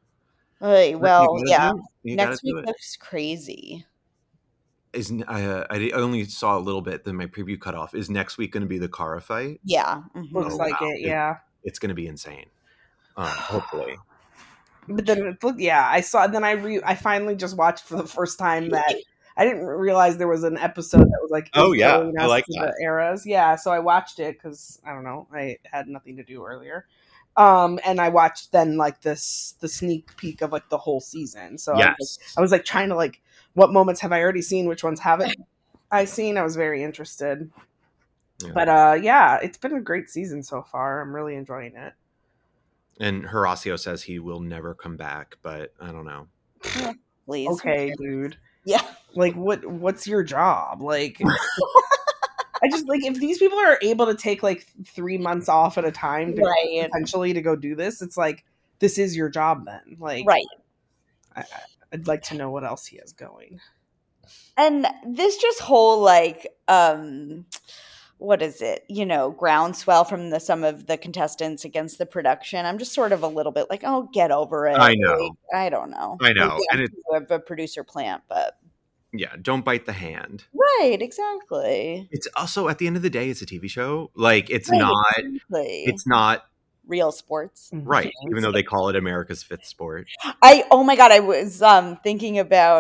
Well, yeah. Next week looks crazy. I only saw a little bit, then my preview cut off. Is next week going to be the Cara fight? Yeah. Looks like it, yeah. It's going to be insane. Hopefully. But then, I finally just watched for the first time that I didn't realize there was an episode that was like, I like that. The eras. Yeah, so I watched it because, I don't know, I had nothing to do earlier. And I watched then like the sneak peek of like the whole season. So I was like trying to like, what moments have I already seen? Which ones haven't I seen? I was very interested. Yeah. But it's been a great season so far. I'm really enjoying it. And Horacio says he will never come back, but I don't know. Yeah, please. Okay, dude. Yeah. Like what's your job? Like I just like if these people are able to take like 3 months off at a time to potentially to go do this, it's like this is your job then. Like I'd like to know what else he has going. And this just whole like what is it? You know, groundswell from some of the contestants against the production. I'm just sort of a little bit like, oh, get over it. I know. Like, I don't know. I know. And it's a producer plant, but yeah, don't bite the hand. Right, exactly. It's also at the end of the day, it's a TV show. Like it's not real sports. Right. Even though they call it America's fifth sport. Oh my God, I was thinking about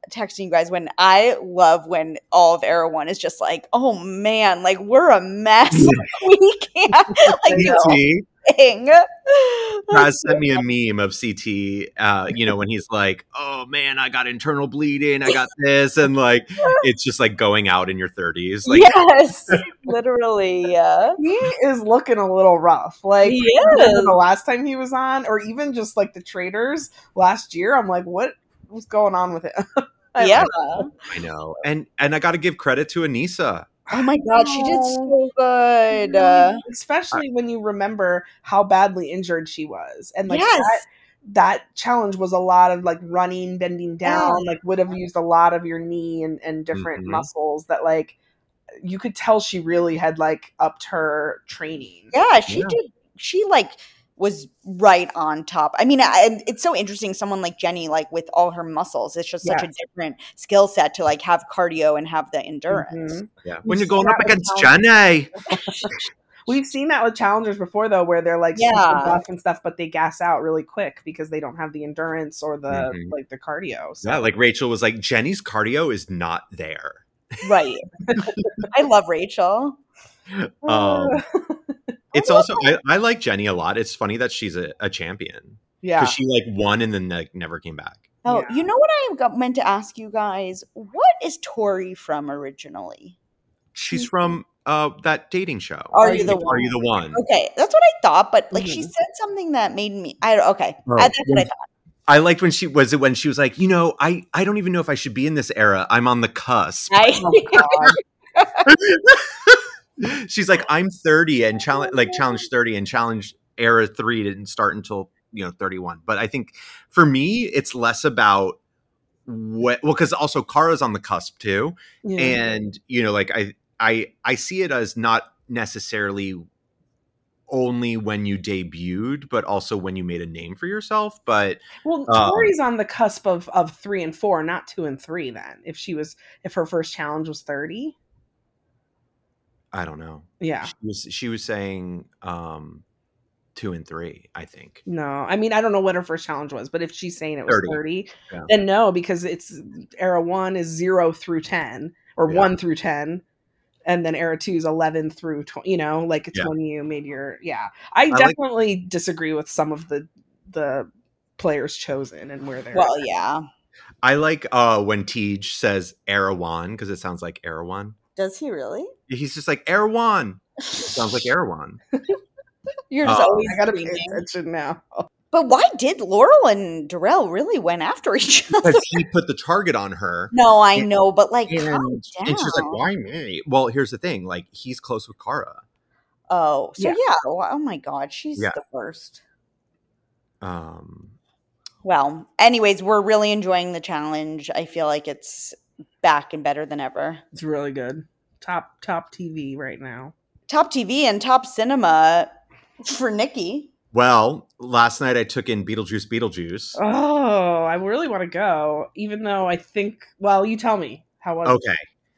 texting you guys when I love when all of Era 1 is just like, oh man, like we're a mess. We can't like CT thing. Raz sent me a meme of CT, you know, when he's like, oh man, I got internal bleeding, I got this, and like it's just like going out in your 30s. Like, yes, literally. He is looking a little rough. Like the last time he was on, or even just like the Traders last year, I'm like, what was going on with him? I know. And I got to give credit to Aneesa. Oh my god, she did so good. Especially when you remember how badly injured she was. And like that challenge was a lot of like running, bending down, like would have used a lot of your knee and different muscles that like you could tell she really had like upped her training. Yeah, she did. She like was right on top. I mean, it's so interesting. Someone like Jenny, like with all her muscles, it's just such a different skill set to like have cardio and have the endurance. Yeah, when you're going up against Jenny. We've seen that with challengers before, though, where they're like super buff and stuff, but they gas out really quick because they don't have the endurance or the like the cardio. So. Yeah, like Rachel was like, Jenny's cardio is not there. Right. I love Rachel. It's also I like Jenny a lot. It's funny that she's a champion. Yeah, because she like won and then like never came back. Oh, you know what I meant to ask you guys? What is Tori from originally? She's from that dating show. Are You the One? Are You the One? Okay, that's what I thought. But like she said something that made me. That's what I thought. I liked when she was like, you know, I don't even know if I should be in this era. I'm on the cusp. She's like, I'm 30 and challenge 30 and challenge era 3 didn't start until 31. But I think for me, it's less about because also Kara's on the cusp too, and like I see it as not necessarily only when you debuted, but also when you made a name for yourself. But Tori's on the cusp of 3 and 4, not 2 and 3. Then if her first challenge was 30. I don't know. Yeah. She was saying 2 and 3, I think. No, I mean, I don't know what her first challenge was, but if she's saying it was 30, then no, because it's era 1 is 0 through 10 or 1 through 10. And then era 2 is 11 through 20, like it's when you made your, I definitely disagree with some of the players chosen and where they're at. I like when Tej says Erewhon because it sounds like Erewhon. Does he really? He's just like Erewhon. Sounds like Erewhon. You're just always I gotta pay attention now. But why did Laurel and Darrell really went after each other? Because he put the target on her. No, I know, but like, calm down. And she's like, why me? Well, here's the thing. Like, he's close with Kara. Oh, so oh my God, she's the worst. Well, anyways, we're really enjoying the challenge. I feel like it's back and better than ever. It's really good. Top TV right now. Top TV and top cinema for Nikki. Well, last night I took in Beetlejuice. Oh, I really want to go, even though I think. Well, you tell me how was it?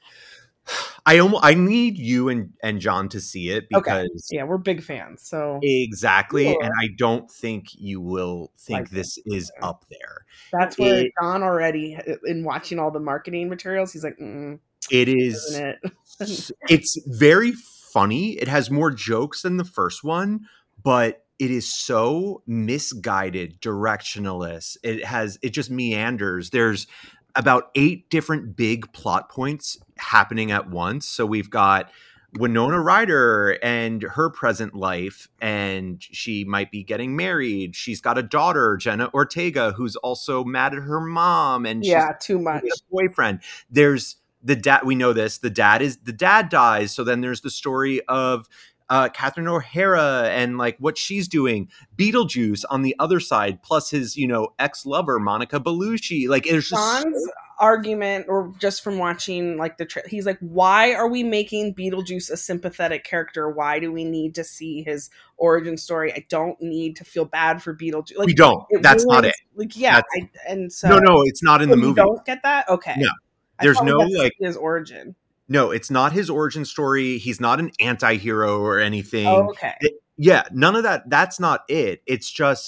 I need you and John to see it because we're big fans. So exactly, and I don't think you will think this is up there. That's where John already in watching all the marketing materials. He's like, it is. Isn't it? It's very funny. It has more jokes than the first one, but it is so misguided, directionless. It just meanders. There's about 8 different big plot points happening at once. So we've got Winona Ryder and her present life, and she might be getting married. She's got a daughter, Jenna Ortega, who's also mad at her mom, and she's too much a boyfriend. There's the dad. We know this. The dad dies. So then there's the story of Catherine O'Hara and like what she's doing. Beetlejuice on the other side, plus his ex-lover Monica Bellucci. Like there's just John's argument, or just from watching like he's like, why are we making Beetlejuice a sympathetic character? Why do we need to see his origin story? I don't need to feel bad for Beetlejuice. Like, we don't. That's not it. Like and so no, it's not in the movie. You don't get that? Okay. No, there's no like his origin. No, it's not his origin story. He's not an anti-hero or anything. Oh, okay. None of that. That's not it. It's just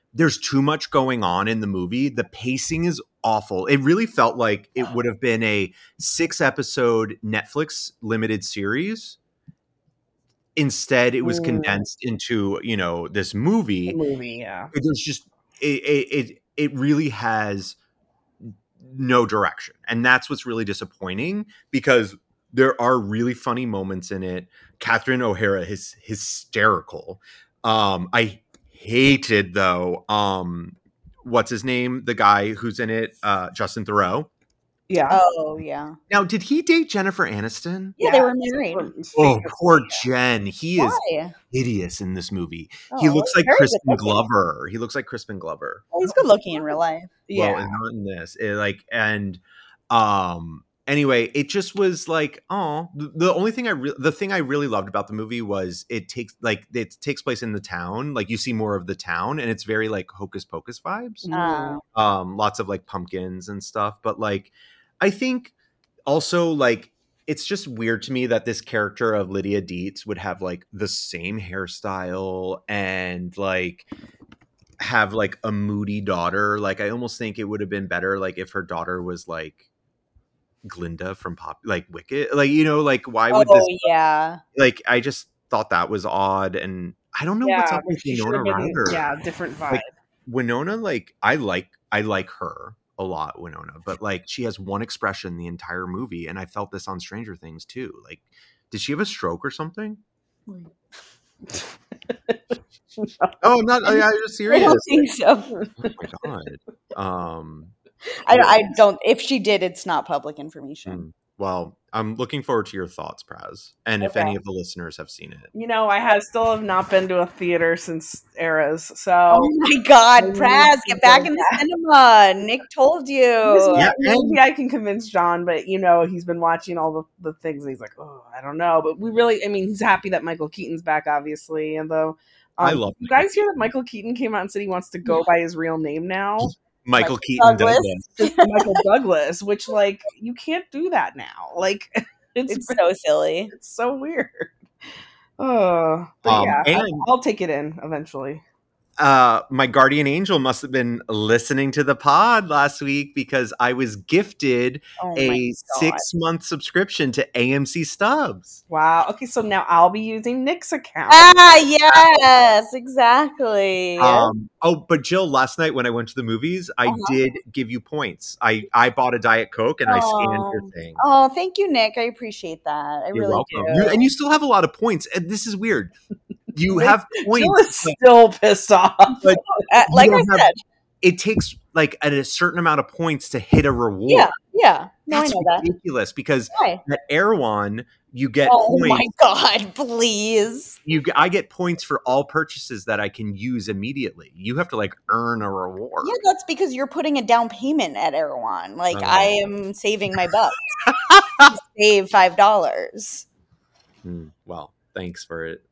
there's too much going on in the movie. The pacing is awful. It really felt like it would have been a 6-episode Netflix limited series. Instead, it was condensed into, this movie. Yeah. There's just it really has no direction, and that's what's really disappointing, because there are really funny moments in it. Catherine O'Hara is hysterical. I hated, though, what's his name, the guy who's in it, Justin Theroux. Yeah. Oh, yeah. Now, did he date Jennifer Aniston? Yeah, they were married. Oh, poor Jen. He is hideous in this movie. He looks like Crispin Glover. He looks like Crispin Glover. Well, he's good looking in real life. Well, and not in this. Anyway, it just was like, the only thing the thing I really loved about the movie was it takes place in the town. Like, you see more of the town, and it's very like Hocus Pocus vibes. Lots of like pumpkins and stuff. But like, I think also, like, it's just weird to me that this character of Lydia Deetz would have like the same hairstyle and like have like a moody daughter. Like, I almost think it would have been better like if her daughter was like Glinda from Wicked. Like, like, why would this? Yeah. Like, I just thought that was odd, and I don't know what's up with Winona Ryder. Yeah, different vibe. Like, Winona, like, I like her a lot, Winona, but like, she has one expression the entire movie, and I felt this on Stranger Things too. Like, did she have a stroke or something? Oh, I'm not. I'm just serious. I don't think so. Oh my god. I don't. If she did, it's not public information. Well, I'm looking forward to your thoughts, Praz, and if any of the listeners have seen it. I still have not been to a theater since Eras. So, oh my god, Praz, get back in the cinema. Nick told you. Maybe I can convince John, but he's been watching all the things, and he's like, oh, I don't know. But he's happy that Michael Keaton's back, obviously, and though. I love. You guys hear that Michael Keaton came out and said he wants to go by his real name now? Michael Keaton Douglas. Michael Douglas, which, like, you can't do that now. Like, it's so silly. It's so weird. Oh, but I'll take it in eventually. My guardian angel must have been listening to the pod last week, because I was gifted a 6-month subscription to AMC Stubs. Wow. Okay, so now I'll be using Nick's account. Yes, exactly. But Jill, last night when I went to the movies, I did give you points. I bought a Diet Coke and I scanned your thing. Oh, thank you, Nick. I appreciate that. You're really welcome. Do. And you still have a lot of points. And this is weird. You have points. Jill is still pissed off. But like I said, it takes like a certain amount of points to hit a reward. Yeah. No, that's I know ridiculous, because at Erewhon you get points. Oh my god, please. I get points for all purchases that I can use immediately. You have to like earn a reward. Yeah, that's because you're putting a down payment at Erewhon. Like, I am saving my bucks. to save $5. Well, thanks for it.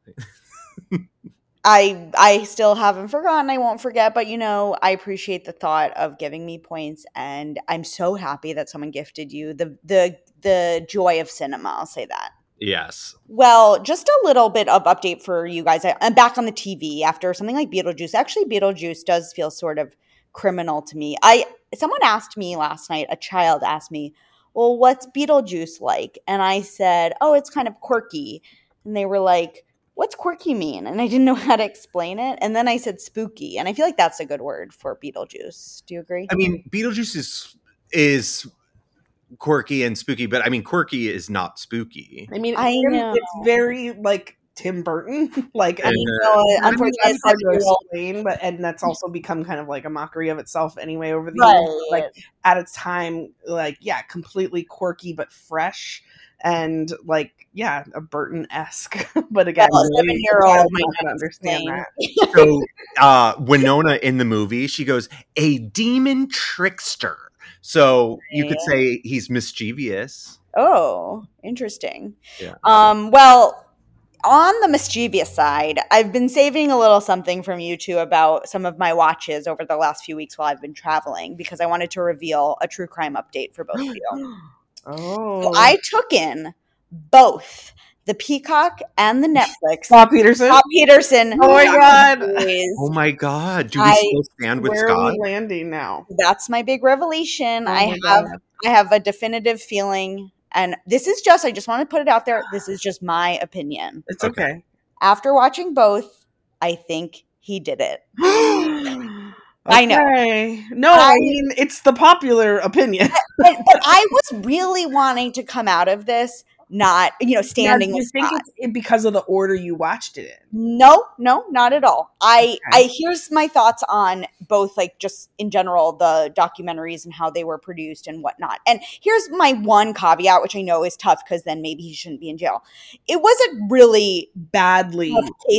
I still haven't forgotten. I won't forget, but I appreciate the thought of giving me points, and I'm so happy that someone gifted you the joy of cinema. I'll say that. Yes. Well, just a little bit of update for you guys. I'm back on the TV after something like Beetlejuice. Actually, Beetlejuice does feel sort of criminal to me. Someone asked me last night, a child asked me, well, what's Beetlejuice like? And I said, oh, it's kind of quirky. And they were like, what's quirky mean? And I didn't know how to explain it. And then I said spooky. And I feel like that's a good word for Beetlejuice. Do you agree? I mean, Beetlejuice is quirky and spooky, but I mean, quirky is not spooky. I mean, it's very like Tim Burton. Like, unfortunately, it's hard to explain, and that's also become kind of like a mockery of itself anyway over the years. Like, at its time, like, completely quirky but fresh. And like, a Burton-esque, but again, 7-year-old might not understand that. So, Winona in the movie, she goes, a demon trickster. So you could say he's mischievous. Oh, interesting. Yeah. Well, on the mischievous side, I've been saving a little something from you two about some of my watches over the last few weeks while I've been traveling, because I wanted to reveal a true crime update for both of you. Oh. So I took in both the Peacock and the Netflix. Scott Peterson. Oh my god. Oh my god. Do we still stand with Scott? Where are we landing now? That's my big revelation. I have a definitive feeling, and this is just, I just want to put it out there. This is just my opinion. It's okay. After watching both, I think he did it. I know. No, I mean, it's the popular opinion. but I was really wanting to come out of this not, standing with Scott. Do you think it's because of the order you watched it in? No, not at all. Here's my thoughts on both, like, just in general, the documentaries and how they were produced and whatnot. And here's my one caveat, which I know is tough because then maybe he shouldn't be in jail. It was a really badly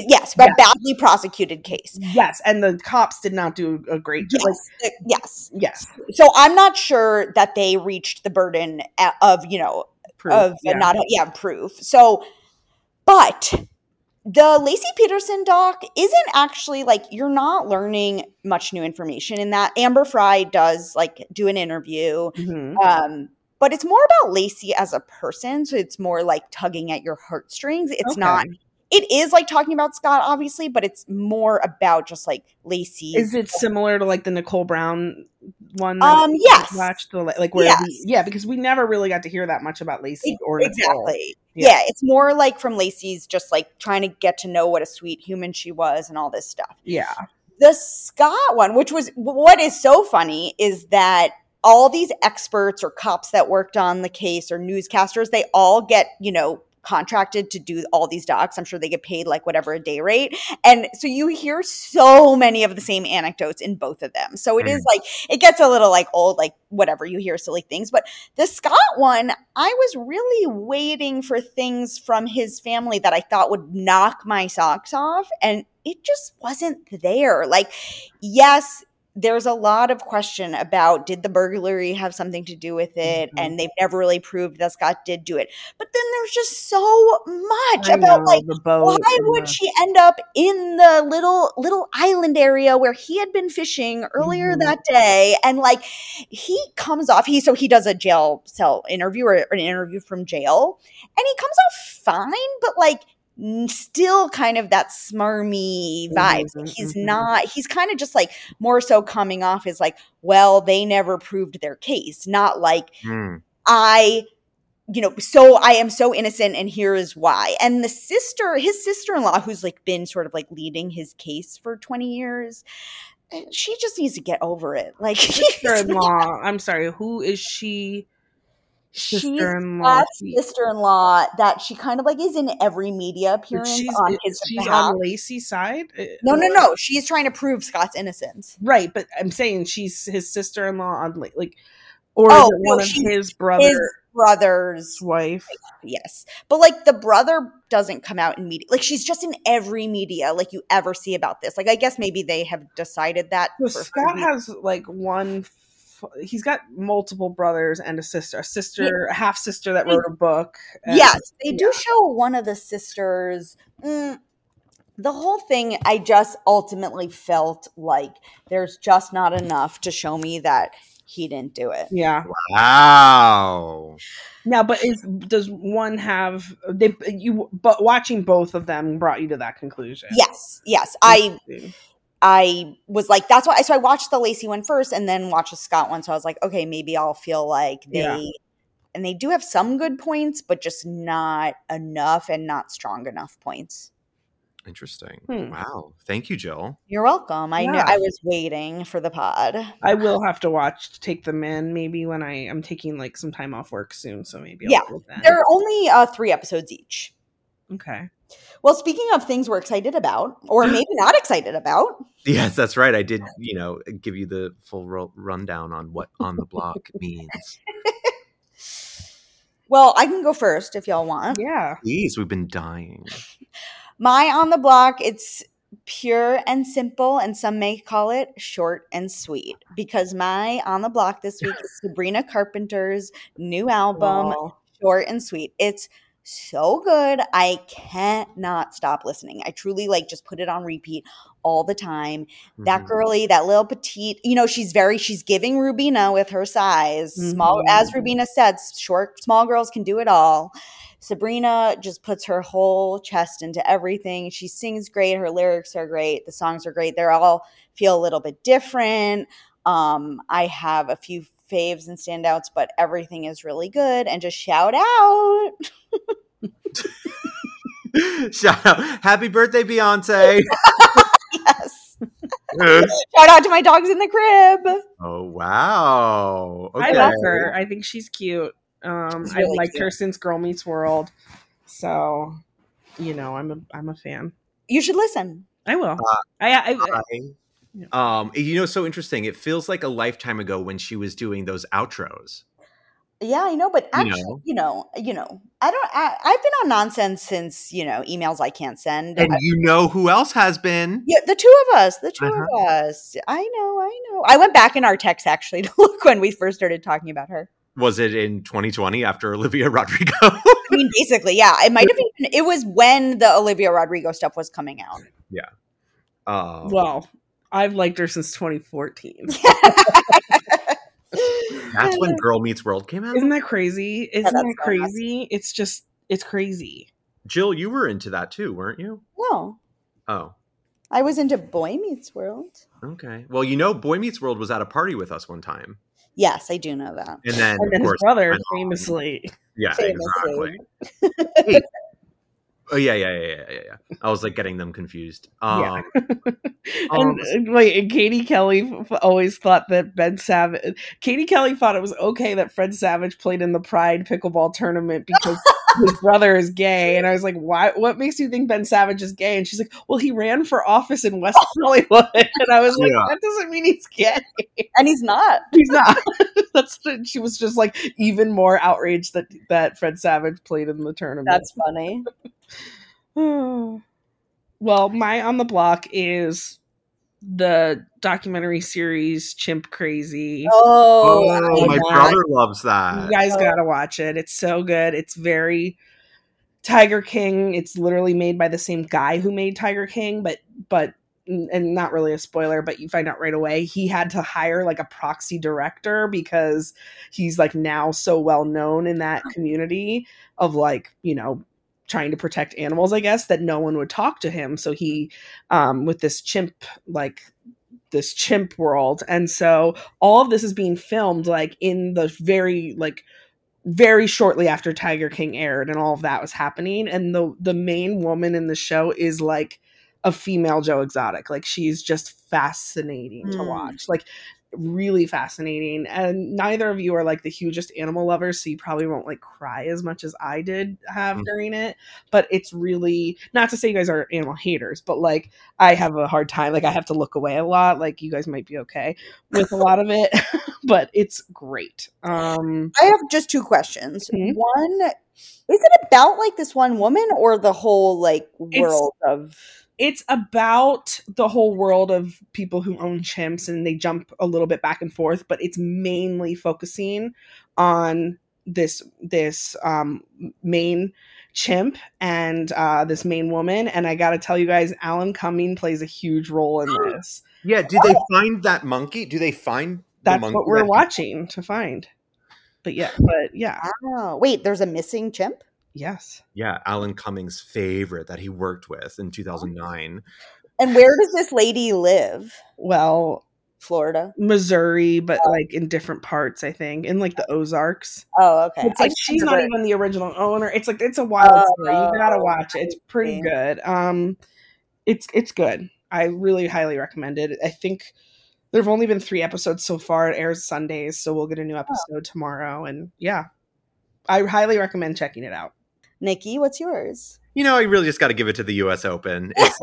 prosecuted case. Yes, and the cops did not do a great job. Yes. So I'm not sure that they reached the burden of, proof. Proof. So, but the Laci Peterson doc isn't actually, like, you're not learning much new information in that. Amber Frey does, like, do an interview. Mm-hmm. But it's more about Laci as a person. So it's more like tugging at your heartstrings. It's not. It is like talking about Scott, obviously, but it's more about just like Laci. Is it similar to like the Nicole Brown one? Yes. Watched like where? Yes. Because we never really got to hear that much about Laci or Nicole. Exactly. Yeah, it's more like from Laci's just like trying to get to know what a sweet human she was and all this stuff. Yeah. The Scott one, which was what is so funny, is that all these experts or cops that worked on the case or newscasters, they all get contracted to do all these docs. I'm sure they get paid like whatever a day rate. And so you hear so many of the same anecdotes in both of them. So it is like, it gets a little like old, like whatever, you hear silly things. But the Scott one, I was really waiting for things from his family that I thought would knock my socks off. And it just wasn't there. Like, yes, there's a lot of question about, did the burglary have something to do with it? Mm-hmm. And they've never really proved that Scott did do it. But then there's just so much about like, why would she end up in the little island area where he had been fishing earlier that day? And like, he comes off, he does a jail cell interview or an interview from jail, and he comes off fine, but like, still kind of that smarmy vibes. He's kind of just like more so coming off as like, well, they never proved their case. Not like so I am so innocent and here is why. And his sister-in-law, who's like been sort of like leading his case for 20 years, she just needs to get over it. Like, sister-in-law, I'm sorry, who is she? Sister-in-law that she kind of like is in every media appearance on his behalf. She's on Laci's side? No. She's trying to prove Scott's innocence. Right, but I'm saying she's his sister-in-law on like, or is it one of his brother's wife? Yes, but like the brother doesn't come out in media. Like, she's just in every media like you ever see about this. Like, I guess maybe they have decided that. So Scott has like he's got multiple brothers and a half sister that wrote a book. Yes, they do show one of the sisters. The whole thing, I just ultimately felt like there's just not enough to show me that he didn't do it. Yeah. Wow. Now, but does one have but watching both of them brought you to that conclusion? Yes. I was like, that's why. So I watched the Laci one first and then watched the Scott one. So I was like, okay, maybe I'll feel like and they do have some good points, but just not enough and not strong enough points. Interesting. Wow. Thank you, Jill. You're welcome. I know I was waiting for the pod. I will have to take them in maybe when I'm taking like some time off work soon. So maybe I'll do that. There are only 3 episodes each. Okay. Well, speaking of things we're excited about, or maybe not excited about. Yes, that's right. I did, give you the full rundown on what On the Block means. Well, I can go first if y'all want. Yeah. Please, we've been dying. My On the Block, it's pure and simple, and some may call it short and sweet, because my On the Block this week is Sabrina Carpenter's new album, Short and Sweet. It's so good. I cannot stop listening. I truly just put it on repeat all the time. That girly, that little petite, she's giving Rubina with her size. Small, as Rubina said, small girls can do it all. Sabrina just puts her whole chest into everything. She sings great. Her lyrics are great. The songs are great. They're all feel a little bit different. I have a few faves and standouts, but everything is really good. And just shout out. Shout out. Happy birthday, Beyonce. Yes. Shout out to my dogs in the crib. Oh, wow. Okay. I love her. I think she's cute. Really I've liked cute. her since Girl Meets World. So, you know, I'm a fan. You should listen. I will. You know, so interesting. It feels like a lifetime ago when she was doing those outros. Yeah, I know, but actually, you know, I've been on nonsense since, emails I can't send. And you know who else has been? Yeah, the two of us. I know. I went back in our texts actually to look when we first started talking about her. Was it in 2020 after Olivia Rodrigo? I mean, basically, yeah. It might have been. It was when the Olivia Rodrigo stuff was coming out. Yeah. Well, I've liked her since 2014. That's when Girl Meets World came out? Isn't that crazy? Isn't that crazy? It's crazy. Jill, you were into that too, weren't you? No. Oh. I was into Boy Meets World. Okay. Well, Boy Meets World was at a party with us one time. Yes, I do know that. And then, of course, his brother famously. Yeah, exactly. Hey. Oh, yeah. I was like getting them confused. And Katie Kelly always thought that Katie Kelly thought it was okay that Fred Savage played in the Pride pickleball tournament because his brother is gay. And I was like, why? What makes you think Ben Savage is gay? And she's like, well, he ran for office in West Hollywood. And I was like, that doesn't mean he's gay. And he's not. He's not. She was just like even more outraged that Fred Savage played in the tournament. That's funny. Well, my on the block is the documentary series Chimp Crazy. Oh, my brother loves that. You guys gotta watch it. It's so good. It's very Tiger King. It's literally made by the same guy who made Tiger King, but and not really a spoiler, but you find out right away he had to hire like a proxy director because he's like now so well known in that community of like, trying to protect animals, I guess, that no one would talk to him. So he, with this chimp world. And so all of this is being filmed like in the very shortly after Tiger King aired and all of that was happening. And the main woman in the show is like a female Joe Exotic. Like she's just fascinating to watch. Like really fascinating. And neither of you are like the hugest animal lovers, so you probably won't like cry as much as I did have during it. But it's really, not to say you guys are animal haters, but like I have a hard time. Like I have to look away a lot. Like you guys might be okay with a lot of it, but it's great. I have just two questions. One, is it about like this one woman or the whole like world of... It's about the whole world of people who own chimps, and they jump a little bit back and forth, but it's mainly focusing on this main chimp and this main woman. And I got to tell you guys, Alan Cumming plays a huge role in this. Yeah. Did they find that monkey? Do they find that's what we're watching to find? But yeah. Oh, wait, there's a missing chimp? Yes. Yeah, Alan Cumming's favorite that he worked with in 2009. And where does this lady live? Well, Florida, Missouri, but like in different parts, I think, in like the Ozarks. Oh, okay. It's like she's not even the original owner. It's like it's a wild story. You gotta watch it. It's pretty good. It's good. I really highly recommend it. I think there have only been 3 episodes so far. It airs Sundays, so we'll get a new episode tomorrow. And yeah, I highly recommend checking it out. Nikki, what's yours? I really just got to give it to the U.S. Open. That's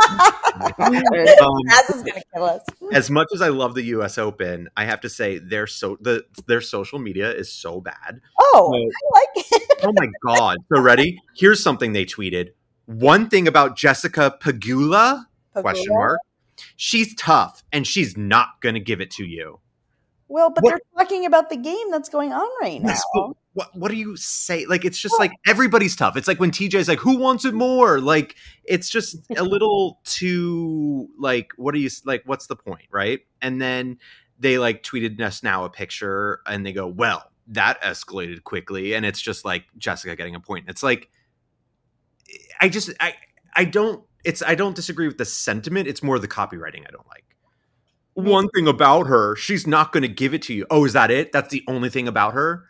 gonna kill us. As much as I love the U.S. Open, I have to say their social media is so bad. Oh, I like it. Oh my god! So ready? Here's something they tweeted. One thing about Jessica Pegula? ? She's tough, and she's not going to give it to you. Well, but they're talking about the game that's going on right now. What do you say? Like, it's just like everybody's tough. It's like when TJ's like, who wants it more? Like, it's just a little too like, what do you like? What's the point? Right. And then they like tweeted us now a picture and they go, well, that escalated quickly, and it's just like Jessica getting a point. It's like I don't disagree with the sentiment. It's more the copywriting I don't like. One thing about her, she's not going to give it to you. Oh, is that it? That's the only thing about her?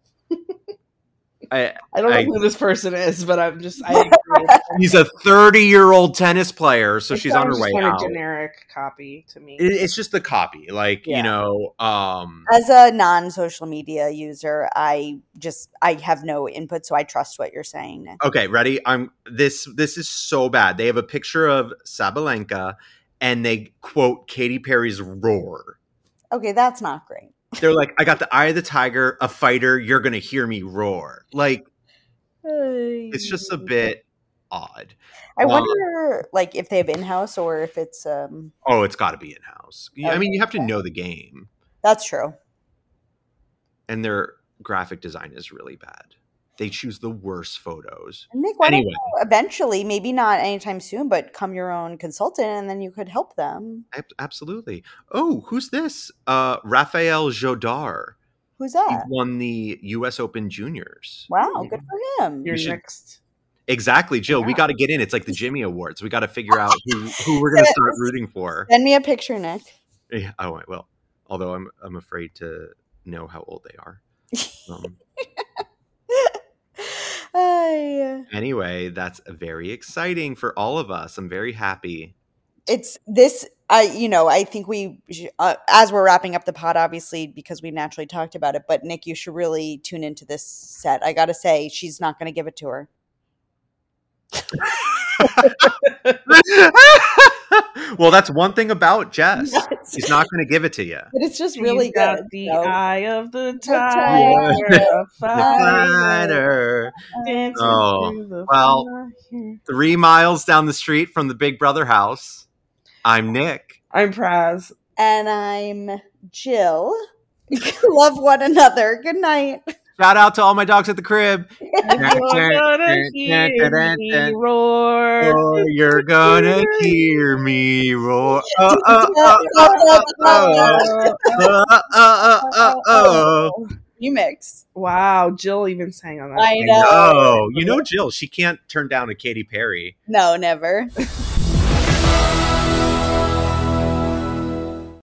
I don't know who this person is, but I agree. He's a 30-year-old tennis player, so she's on her way out. A generic copy to me. It's just the copy, like you know. As a non-social media user, I have no input, so I trust what you're saying, Nick. Okay, ready? This is so bad. They have a picture of Sabalenka, and they quote Katy Perry's "Roar." Okay, that's not great. They're like, I got the eye of the tiger, a fighter. You're going to hear me roar. Like, it's just a bit odd. I wonder, like, if they have in-house or if it's... Oh, it's got to be in-house. Okay. I mean, you have to know the game. That's true. And their graphic design is really bad. They choose the worst photos. Nick, why don't you eventually, maybe not anytime soon, but come your own consultant, and then you could help them. Absolutely. Oh, who's this? Rafael Jodar. Who's that? He won the U.S. Open Juniors. Wow, good for him. You're next. Exactly, Jill. Yeah. We got to get in. It's like the Jimmy Awards. We got to figure out who we're going to start rooting for. Send me a picture, Nick. Yeah, oh, I will. Although I'm afraid to know how old they are. Anyway, that's very exciting for all of us. I'm very happy. It's this, I think we, as we're wrapping up the pod, obviously, because we naturally talked about it, but Nick, you should really tune into this set. I got to say, she's not going to give it to her. Well, that's one thing about Jess. Yes. She's not going to give it to you. But it's just really good. The eye of the tiger, fighter. Oh, well, 3 miles down the street from the Big Brother house, I'm Nick. I'm Praz. And I'm Jill. Love one another. Good night. Shout out to all my dogs at the crib. You're gonna hear me roar. Remix. Wow, Jill even sang on that. I know. You know Jill. She can't turn down a Katy Perry. No, never.